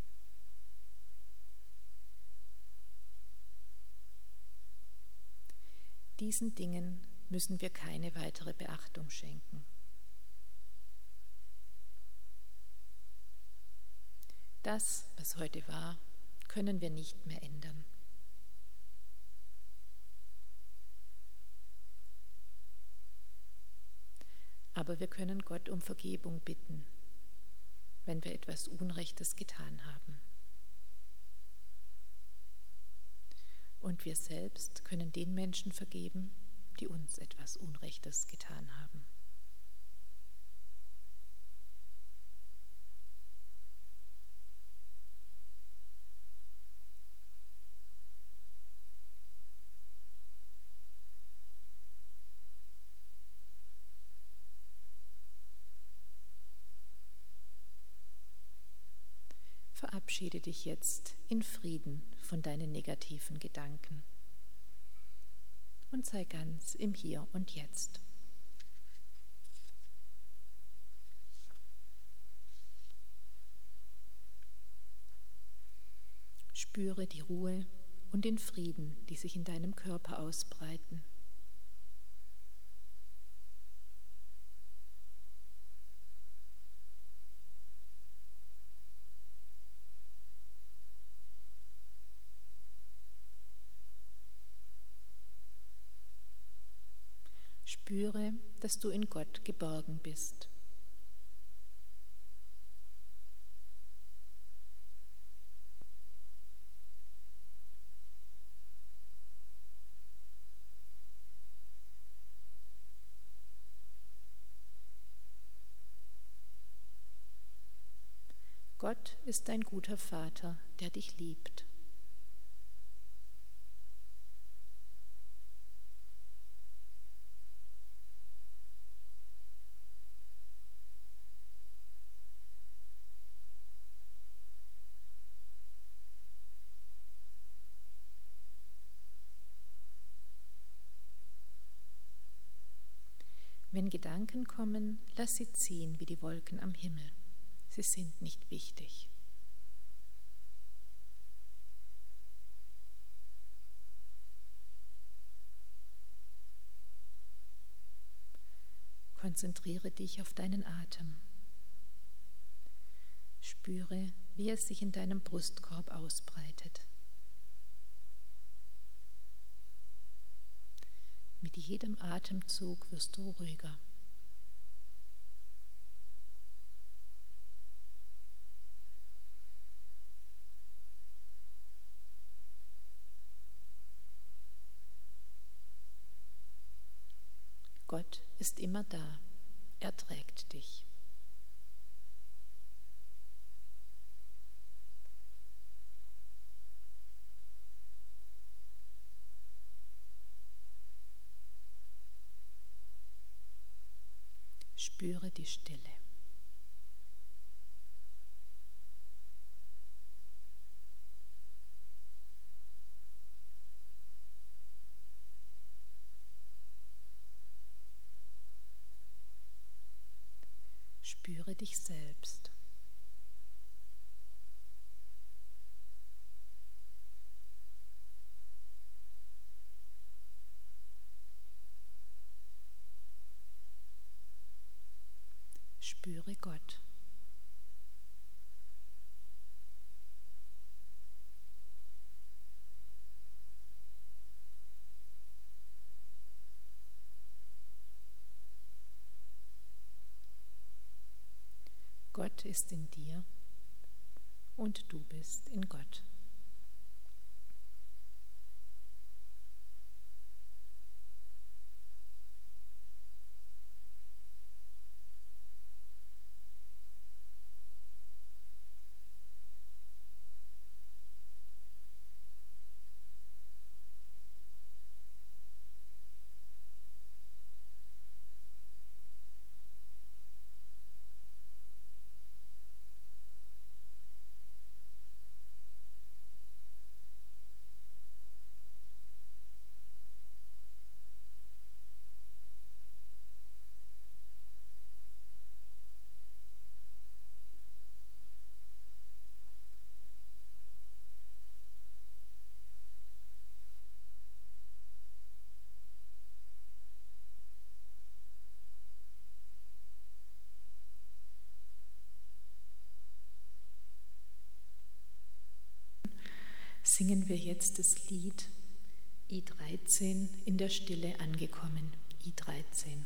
Speaker 3: Diesen Dingen müssen wir keine weitere Beachtung schenken. Das, was heute war, können wir nicht mehr ändern. Aber wir können Gott um Vergebung bitten, wenn wir etwas Unrechtes getan haben. Und wir selbst können den Menschen vergeben, die uns etwas Unrechtes getan haben. Verabschiede dich jetzt in Frieden von deinen negativen Gedanken und sei ganz im Hier und Jetzt. Spüre die Ruhe und den Frieden, die sich in deinem Körper ausbreiten. Spüre, dass du in Gott geborgen bist. Gott ist ein guter Vater, der dich liebt. Wenn Gedanken kommen, lass sie ziehen wie die Wolken am Himmel. Sie sind nicht wichtig. Konzentriere dich auf deinen Atem. Spüre, wie es sich in deinem Brustkorb ausbreitet. Mit jedem Atemzug wirst du ruhiger. Gott ist immer da. Er trägt dich. Spüre die Stille. Spüre dich selbst. Spüre Gott. Gott ist in dir und du bist in Gott. Singen wir jetzt das Lied I dreizehn, in der Stille angekommen. I dreizehn.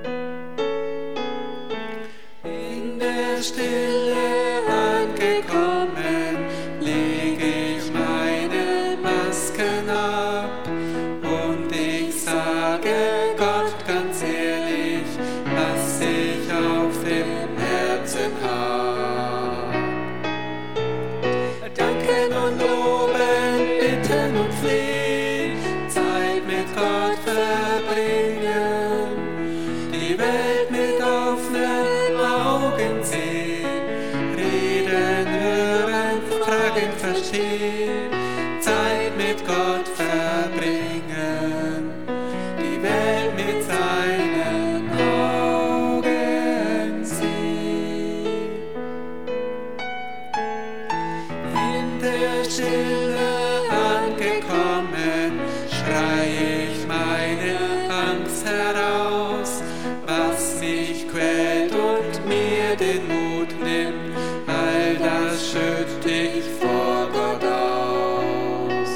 Speaker 2: Stille angekommen. verstehen, Zeit mit Gott verbringen, die Welt mit seinen Augen sehen. In der Stille angekommen, schrei ich meine Angst heraus, was mich quält und mir den Mut nimmt, all das schütt ich vor Gott aus.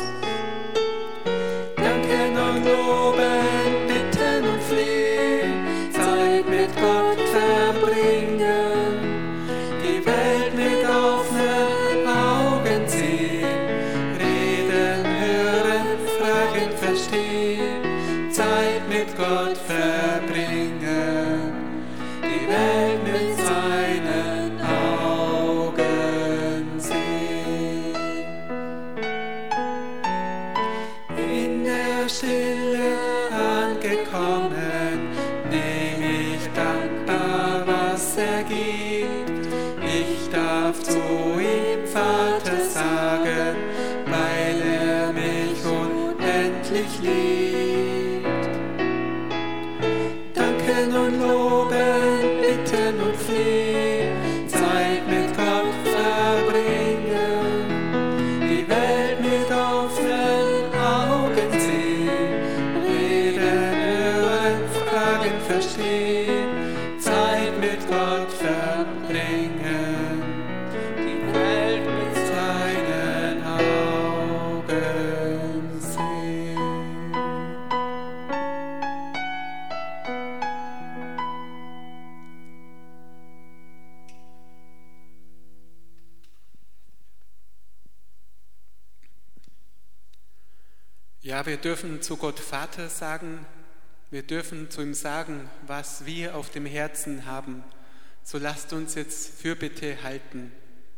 Speaker 2: Danken und loben, bitten und flehen, Zeit mit Gott verbringen, die Welt mit offenen Augen sehen, reden, hören, fragen, verstehen, Zeit mit Gott verbringen, die Welt mit seinen Augen sehen. In der Stille angekommen, nehm ich dankbar, was er gibt. Ich darf zu ihm Vater sagen, weil er mich unendlich liebt. Danken und loben, bitten und flehen, Zeit mit Gott verbringen, die Welt mit offenen Augen sehen, reden, hören, fragen, verstehen, Zeit mit Gott verbringen, die Welt mit seinen Augen sehen.
Speaker 1: Ja, wir dürfen zu Gott Vater sagen, wir dürfen zu ihm sagen, was wir auf dem Herzen haben. So lasst uns jetzt Fürbitte halten.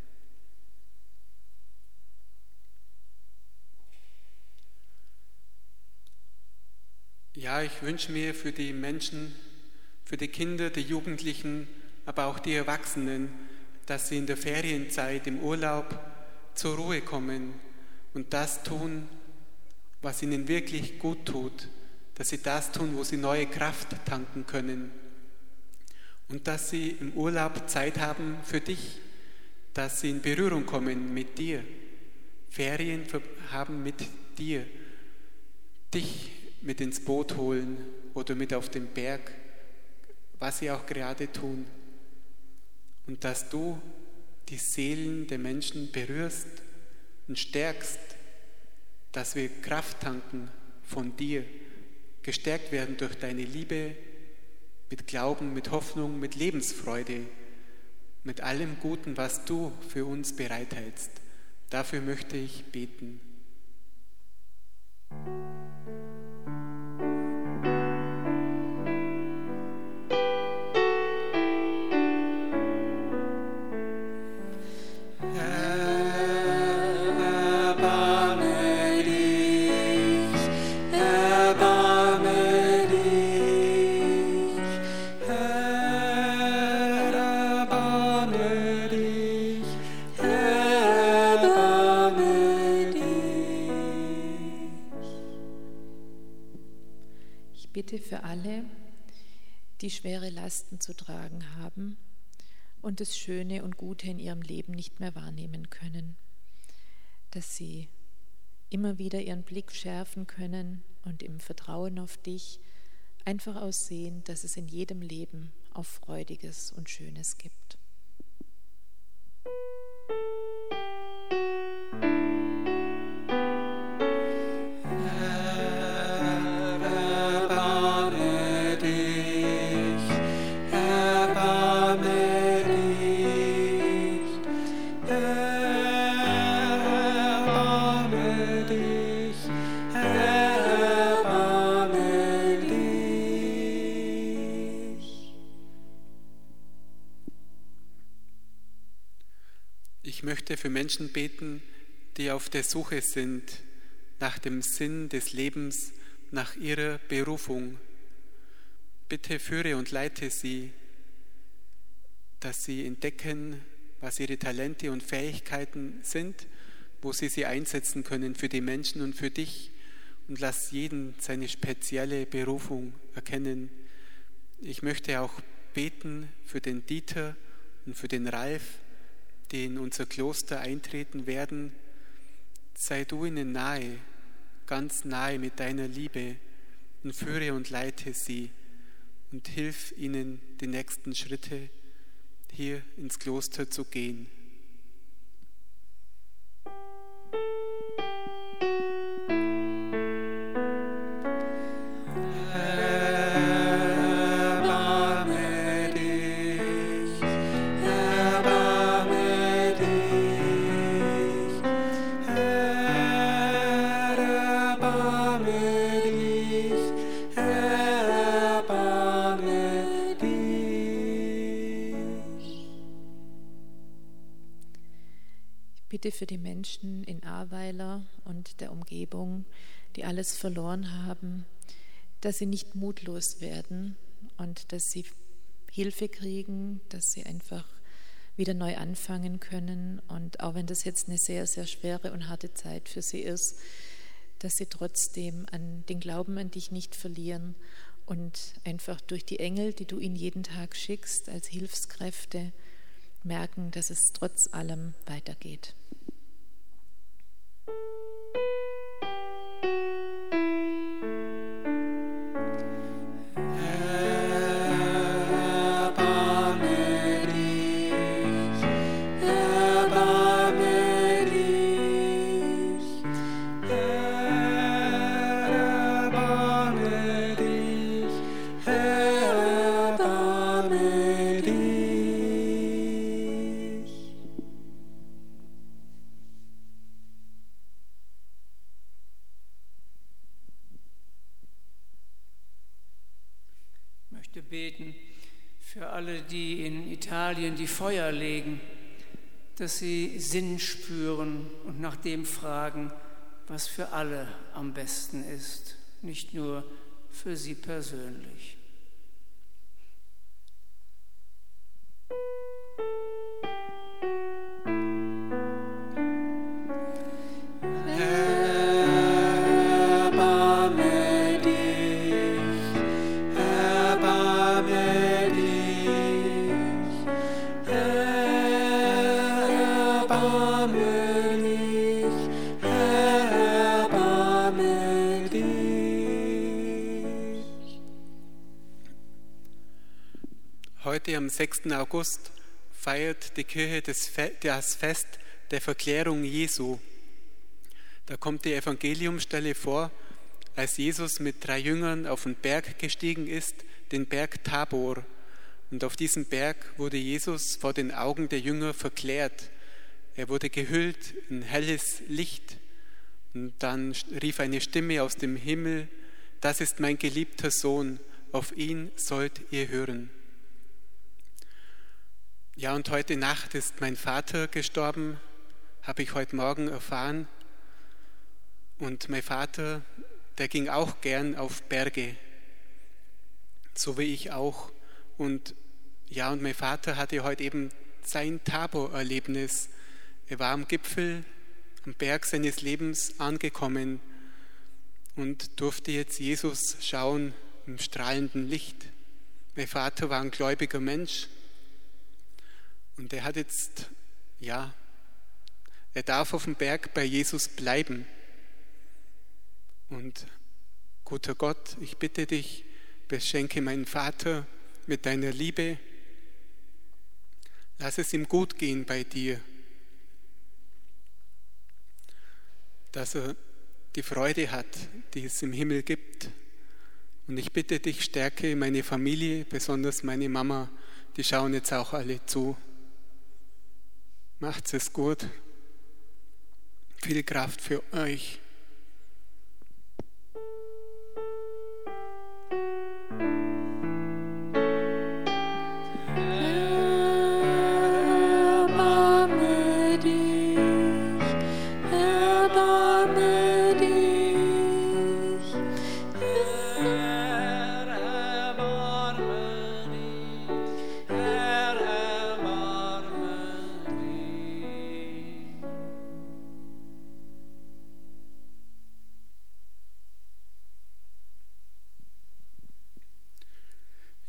Speaker 1: Ja, ich wünsche mir für die Menschen, für die Kinder, die Jugendlichen, aber auch die Erwachsenen, dass sie in der Ferienzeit, im Urlaub zur Ruhe kommen und das tun, was ihnen wirklich gut tut, dass sie das tun, wo sie neue Kraft tanken können und dass sie im Urlaub Zeit haben für dich, dass sie in Berührung kommen mit dir, Ferien haben mit dir, dich mit ins Boot holen oder mit auf den Berg, was sie auch gerade tun und dass du die Seelen der Menschen berührst und stärkst, dass wir Kraft tanken von dir, gestärkt werden durch deine Liebe, mit Glauben, mit Hoffnung, mit Lebensfreude, mit allem Guten, was du für uns bereithältst. Dafür möchte ich beten.
Speaker 3: Bitte für alle, die schwere Lasten zu tragen haben und das Schöne und Gute in ihrem Leben nicht mehr wahrnehmen können, dass sie immer wieder ihren Blick schärfen können und im Vertrauen auf dich einfach aussehen, dass es in jedem Leben auch Freudiges und Schönes gibt.
Speaker 1: Ich möchte für Menschen beten, die auf der Suche sind nach dem Sinn des Lebens, nach ihrer Berufung. Bitte führe und leite sie, dass sie entdecken, was ihre Talente und Fähigkeiten sind wo sie sie einsetzen können für die Menschen und für dich. Und lass jeden seine spezielle Berufung erkennen. Ich möchte auch beten für den Dieter und für den Ralf, die in unser Kloster eintreten werden. Sei du ihnen nahe, ganz nahe mit deiner Liebe und führe und leite sie und hilf ihnen, die nächsten Schritte hier ins Kloster zu gehen.
Speaker 3: Bitte für die Menschen in Ahrweiler und der Umgebung, die alles verloren haben, dass sie nicht mutlos werden und dass sie Hilfe kriegen, dass sie einfach wieder neu anfangen können. Und auch wenn das jetzt eine sehr, sehr schwere und harte Zeit für sie ist, dass sie trotzdem an den Glauben an dich nicht verlieren und einfach durch die Engel, die du ihnen jeden Tag schickst, als Hilfskräfte, merken, dass es trotz allem weitergeht.
Speaker 4: Beten für alle, die in Italien die Feuer legen, dass sie Sinn spüren und nach dem fragen, was für alle am besten ist, nicht nur für sie persönlich.
Speaker 1: Heute am sechsten August feiert die Kirche das Fest der Verklärung Jesu. Da kommt die Evangeliumsstelle vor, als Jesus mit drei Jüngern auf den Berg gestiegen ist, den Berg Tabor. Und auf diesem Berg wurde Jesus vor den Augen der Jünger verklärt. Er wurde gehüllt in helles Licht. Und dann rief eine Stimme aus dem Himmel: Das ist mein geliebter Sohn, auf ihn sollt ihr hören. Ja, und heute Nacht ist mein Vater gestorben, habe ich heute Morgen erfahren. Und mein Vater, der ging auch gern auf Berge, so wie ich auch. Und ja, und mein Vater hatte heute eben sein Tabor-Erlebnis. Er war am Gipfel, am Berg seines Lebens angekommen und durfte jetzt Jesus schauen im strahlenden Licht. Mein Vater war ein gläubiger Mensch. Und er hat jetzt, ja, er darf auf dem Berg bei Jesus bleiben. Und guter Gott, ich bitte dich, beschenke meinen Vater mit deiner Liebe. Lass es ihm gut gehen bei dir. Dass er die Freude hat, die es im Himmel gibt. Und ich bitte dich, stärke meine Familie, besonders meine Mama, die schauen jetzt auch alle zu. Macht's es gut. Viel Kraft für euch.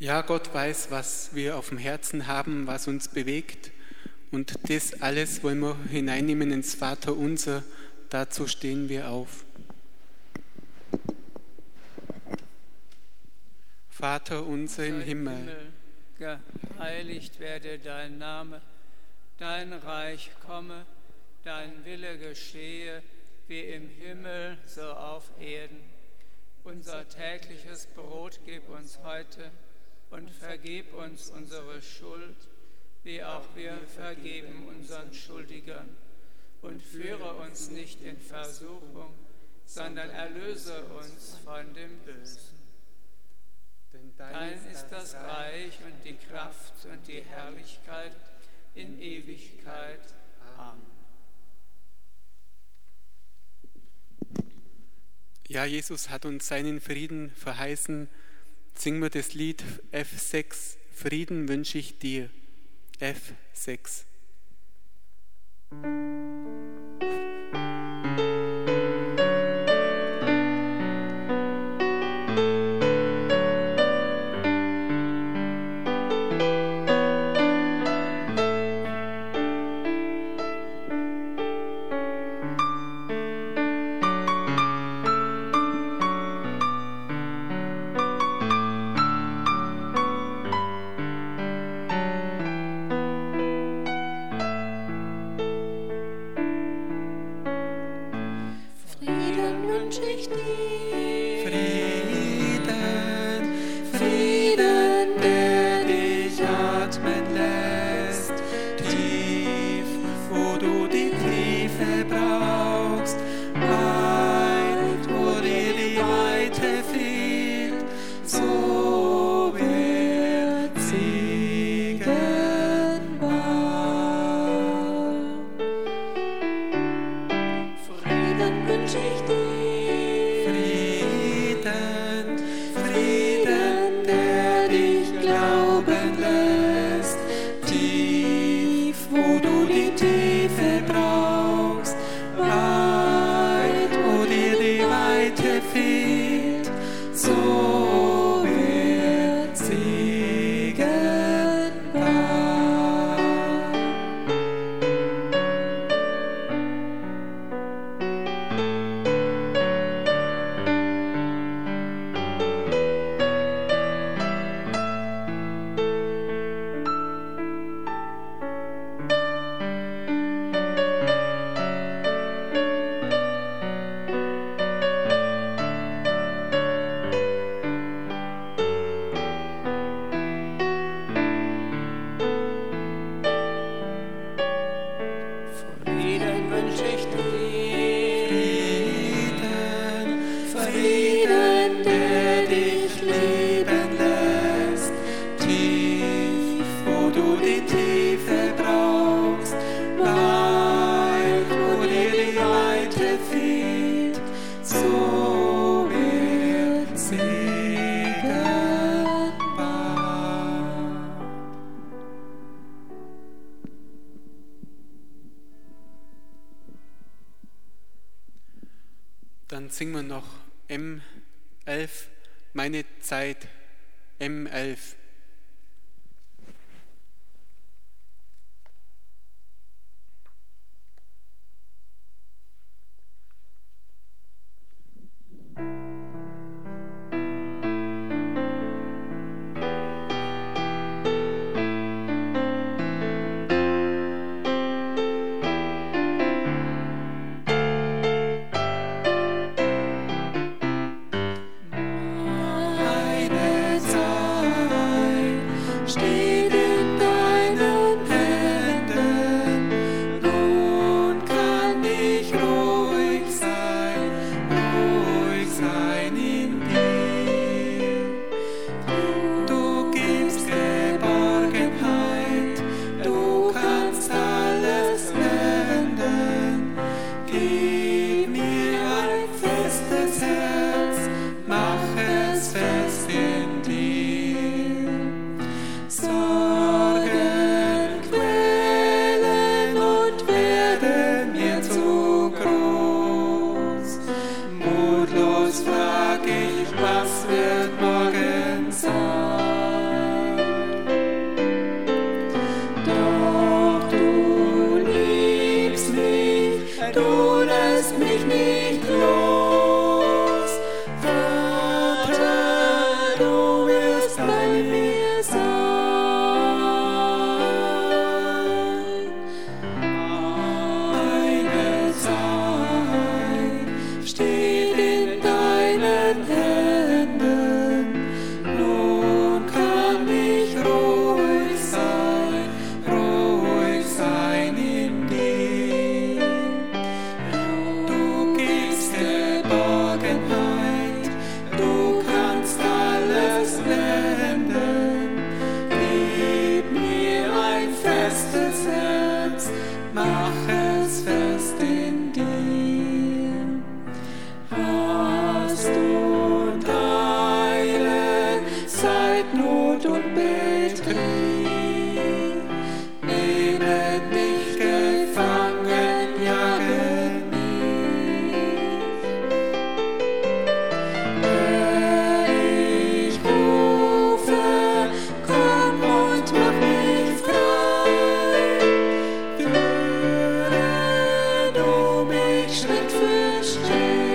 Speaker 1: Ja, Gott weiß, was wir auf dem Herzen haben, was uns bewegt. Und das alles wollen wir hineinnehmen ins Vaterunser. Dazu stehen wir auf. Vater unser im Himmel,
Speaker 4: geheiligt werde dein Name, dein Reich komme, dein Wille geschehe, wie im Himmel, so auf Erden. Unser tägliches Brot gib uns heute und vergib uns unsere Schuld, wie auch wir vergeben unseren Schuldigern. Und führe uns nicht in Versuchung, sondern erlöse uns von dem Bösen. Denn dein ist das Reich und die Kraft und die Herrlichkeit in Ewigkeit. Amen.
Speaker 1: Ja, Jesus hat uns seinen Frieden verheißen. Singen wir das Lied F sechs, Frieden wünsche ich dir. F sechs. Dann singen wir noch M elf, meine Zeit, M elf.
Speaker 2: Mutlos frag ich, was wird morgen sein? mach es fest in dir. Hast du deine Zeitnot und Betrieb, nehmen dich gefangen, jagen mich. Ich rufe, komm und mach mich frei. Führe du mich Schritt für Schritt.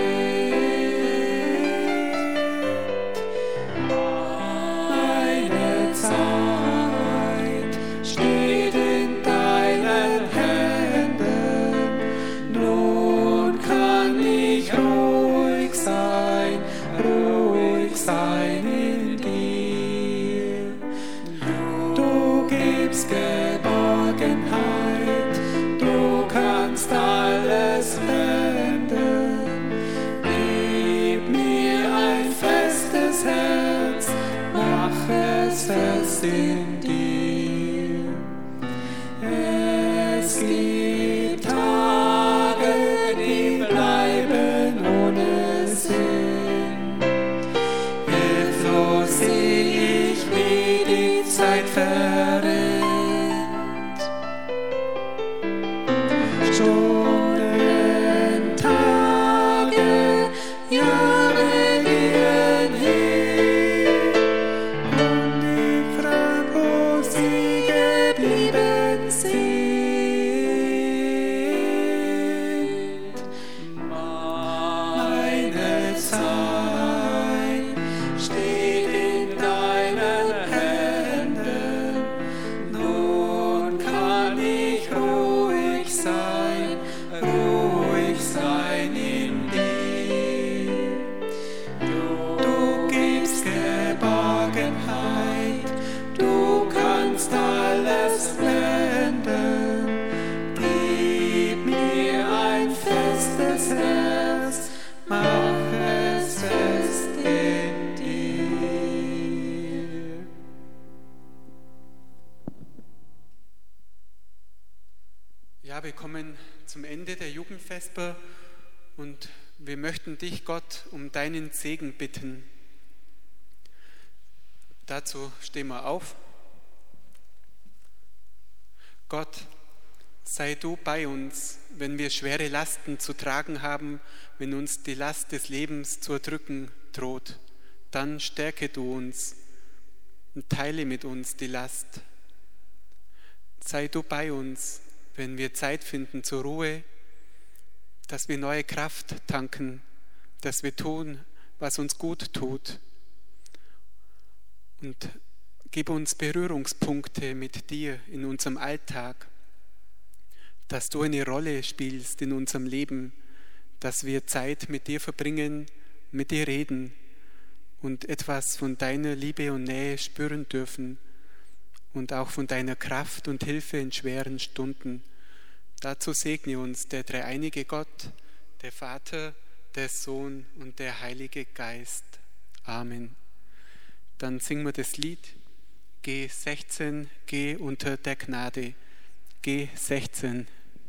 Speaker 2: Meine Zeit steht in deinen Händen. Nun kann ich ruhig sein, ruhig sein in dir. Du gibst Geborgenheit, du kannst alles wenden. Gib mir ein festes Herz, mach es fest in dir. Es gibt Tage, die bleiben ohne Sinn. Hilflos sehe ich, wie die Zeit verrinnt. Stunden, Tage, Jahre gehen hin. Und ich frag, wo sie geblieben sind. Meine Zeit steht in deinen Händen. Nun kann ich ruhig sein, ruhig sein in dir. Du gibst Geborgenheit, du kannst alles wenden. Gib mir ein festes Herz, mach es fest in dir.
Speaker 1: Ja, wir kommen zum Ende der Jugendvesper und wir möchten dich, Gott, um deinen Segen bitten. Dazu stehen wir auf. Gott, sei du bei uns, wenn wir schwere Lasten zu tragen haben, wenn uns die Last des Lebens zu erdrücken droht. Dann stärke du uns und teile mit uns die Last. Sei du bei uns, wenn wir Zeit finden zur Ruhe, dass wir neue Kraft tanken, dass wir tun, was uns gut tut. Und gib uns Berührungspunkte mit dir in unserem Alltag, dass du eine Rolle spielst in unserem Leben, dass wir Zeit mit dir verbringen, mit dir reden und etwas von deiner Liebe und Nähe spüren dürfen und auch von deiner Kraft und Hilfe in schweren Stunden. Dazu segne uns der dreieinige Gott, der Vater, der Sohn und der Heilige Geist. Amen. Dann singen wir das Lied G sechzehn, Geh unter der Gnade. G sechzehn.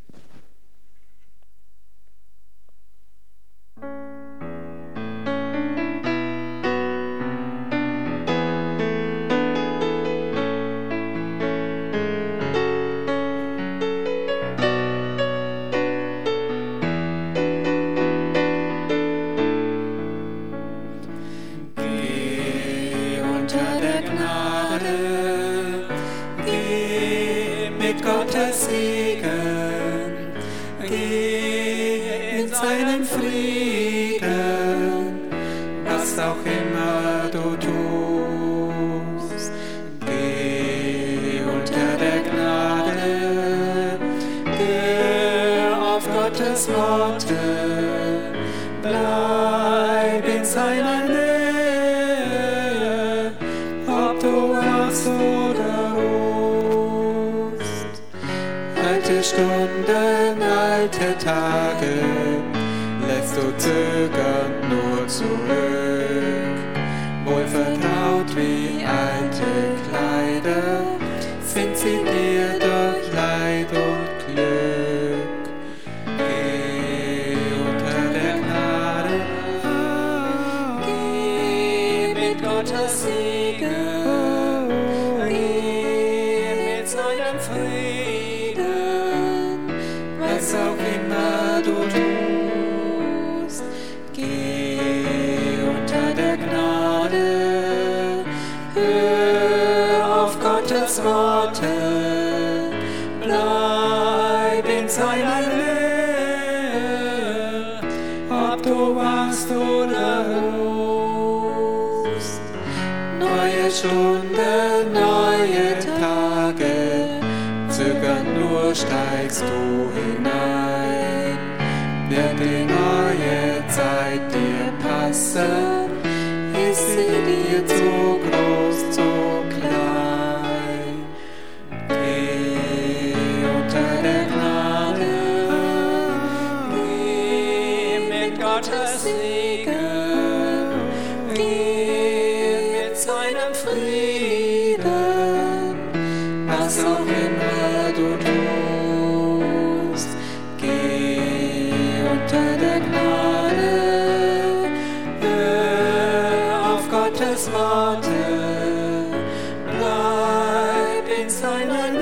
Speaker 2: Geh unter der Gnade, geh mit Gottes Segen, geh in seinen Frieden, was auch immer du tust. Geh unter der Gnade, geh auf Gottes Worte, bleib in seiner Nähe, ob du wachst oder ruhst. Alte Stunden, alte Tage, lässt du zögernd nur zurück. Wohlvertraut wie alte Kleider, sind sie dir durch Leid und Glück. was auch immer du tust. Geh unter der Gnade, hör auf Gottes Worte, bleib in seiner Nähe, ob du wachst oder ruhst. Neue Stunden, neue Tage, zögernd nur steigst du hinein. Wird die neue Zeit dir passen, ist sie dir zu groß, zu klein. Geh unter der Gnade, geh mit Gottes Segen, geh mit seinem Frieden, was auch immer du tust. Geh unter der Gnade, hör auf Gottes Worte, bleib in seiner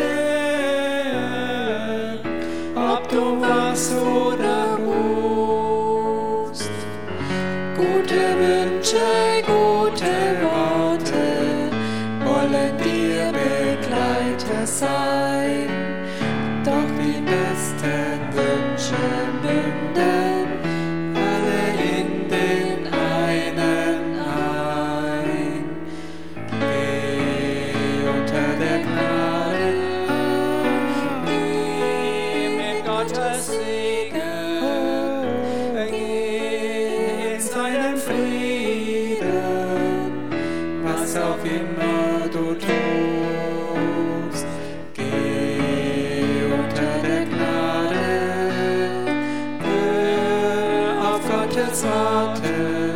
Speaker 2: Nähe, ob du wachst oder ruhst. Gute Wünsche, gute Worte wollen dir Begleiter sein, doch die besten Wünsche münden alle in den einen ein. Geh unter der Gnade, geh mit Gottes Segen, geh in seinen Frieden, was auch immer du tust. Geh unter der Gnade, hör auf Gottes Worte,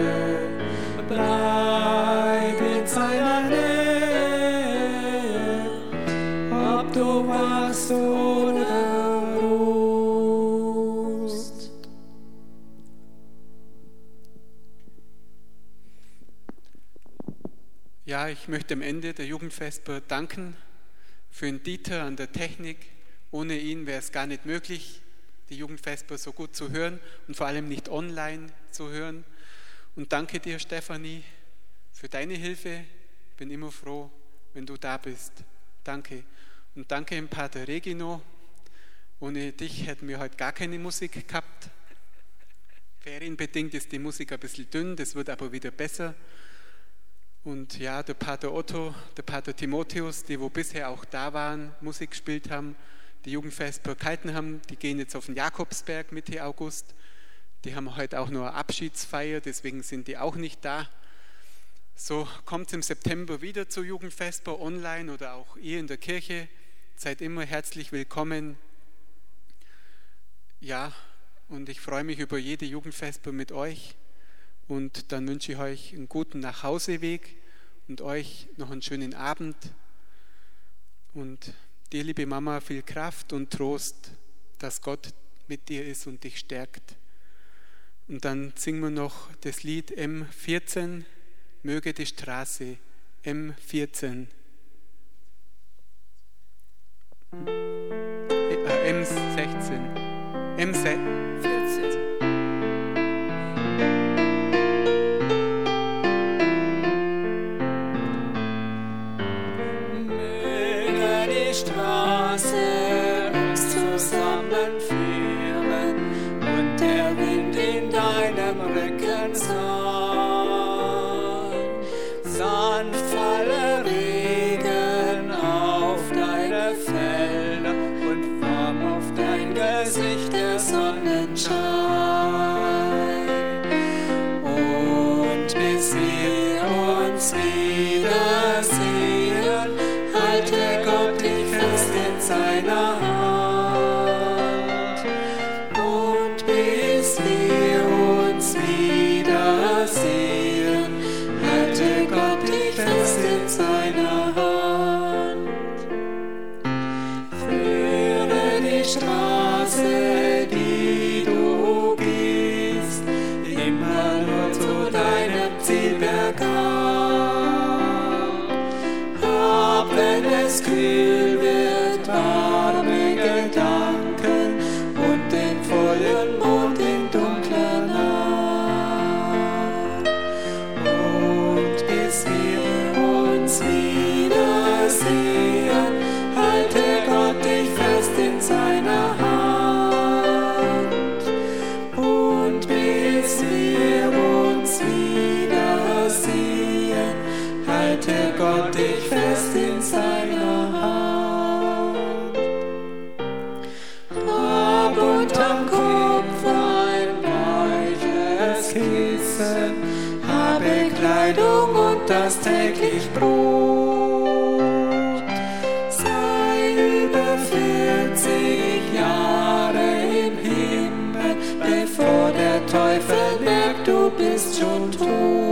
Speaker 2: bleib in seiner Nähe, ob du wachst oder ruhst.
Speaker 1: Ja, ich möchte am Ende der Jugendvesper danken für den Dieter an der Technik. Ohne ihn wäre es gar nicht möglich, die Jugendvesper so gut zu hören und vor allem nicht online zu hören. Und danke dir, Stefanie, für deine Hilfe. Ich bin immer froh, wenn du da bist. Danke. Und danke dem Pater Regino. Ohne dich hätten wir heute gar keine Musik gehabt. Ferienbedingt ist die Musik ein bisschen dünn, das wird aber wieder besser. Und ja, der Pater Otto, der Pater Timotheus, die wo bisher auch da waren, Musik gespielt haben, die Jugendvesper gehalten haben, die gehen jetzt auf den Jakobsberg Mitte August. Die haben heute auch noch eine Abschiedsfeier, deswegen sind die auch nicht da. So kommt es im September wieder zur Jugendvesper online oder auch ihr in der Kirche. Seid immer herzlich willkommen. Ja, und ich freue mich über jede Jugendvesper mit euch. Und dann wünsche ich euch einen guten Nachhauseweg und euch noch einen schönen Abend. Und dir, liebe Mama, viel Kraft und Trost, dass Gott mit dir ist und dich stärkt. Und dann singen wir noch das Lied M vierzehn, möge die Straße, M vierzehn. Äh, M sechzehn. M vierzehn.
Speaker 2: Straße uns zusammenführen und der Wind in deinem Rücken sein. Sanft falle Regen auf deine Felder und warm auf dein Gesicht der Sonnenschein. Und bis wir uns wiedersehen, halte Gott dich fest in seiner Hand. Und bis wir uns wiedersehen, halte Gott dich fest in seiner Hand. Führe die Straße, die du gehst, immer nur zu deinem Ziel bergab. Hab, wenn es kühl wird, warme Gedanken und das täglich Brot. Sei über vierzig Jahre im Himmel, bevor der Teufel merkt, du bist schon tot.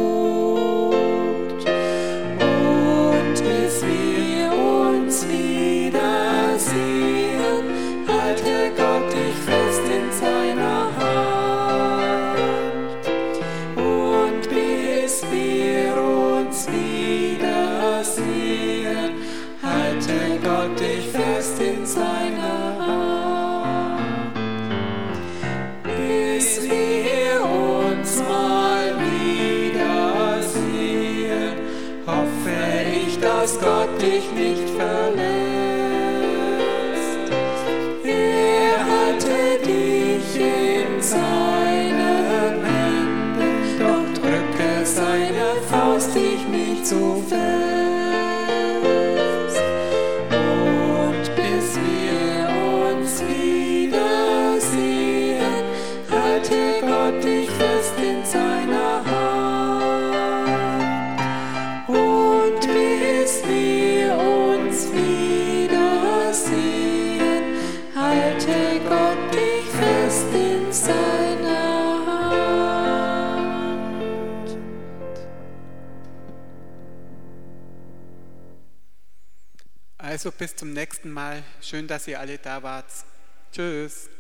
Speaker 2: Und bis wir uns wiedersehen, halte Gott dich fest in seiner Hand. Und bis wir uns wiedersehen, halte Gott dich fest in seiner Hand. Bis wir uns mal wiedersehen, hoffe ich, dass Gott dich nicht verlässt. Er halte dich in seinen Händen, doch drücke seine Faust dich nicht so fest. Und bis wir uns wiedersehen, halte Gott dich fest in seiner Hand. Und bis wir uns wiedersehen, halte Gott dich fest in seiner Hand.
Speaker 1: Also bis zum nächsten Mal. Schön, dass ihr alle da wart. Tschüss.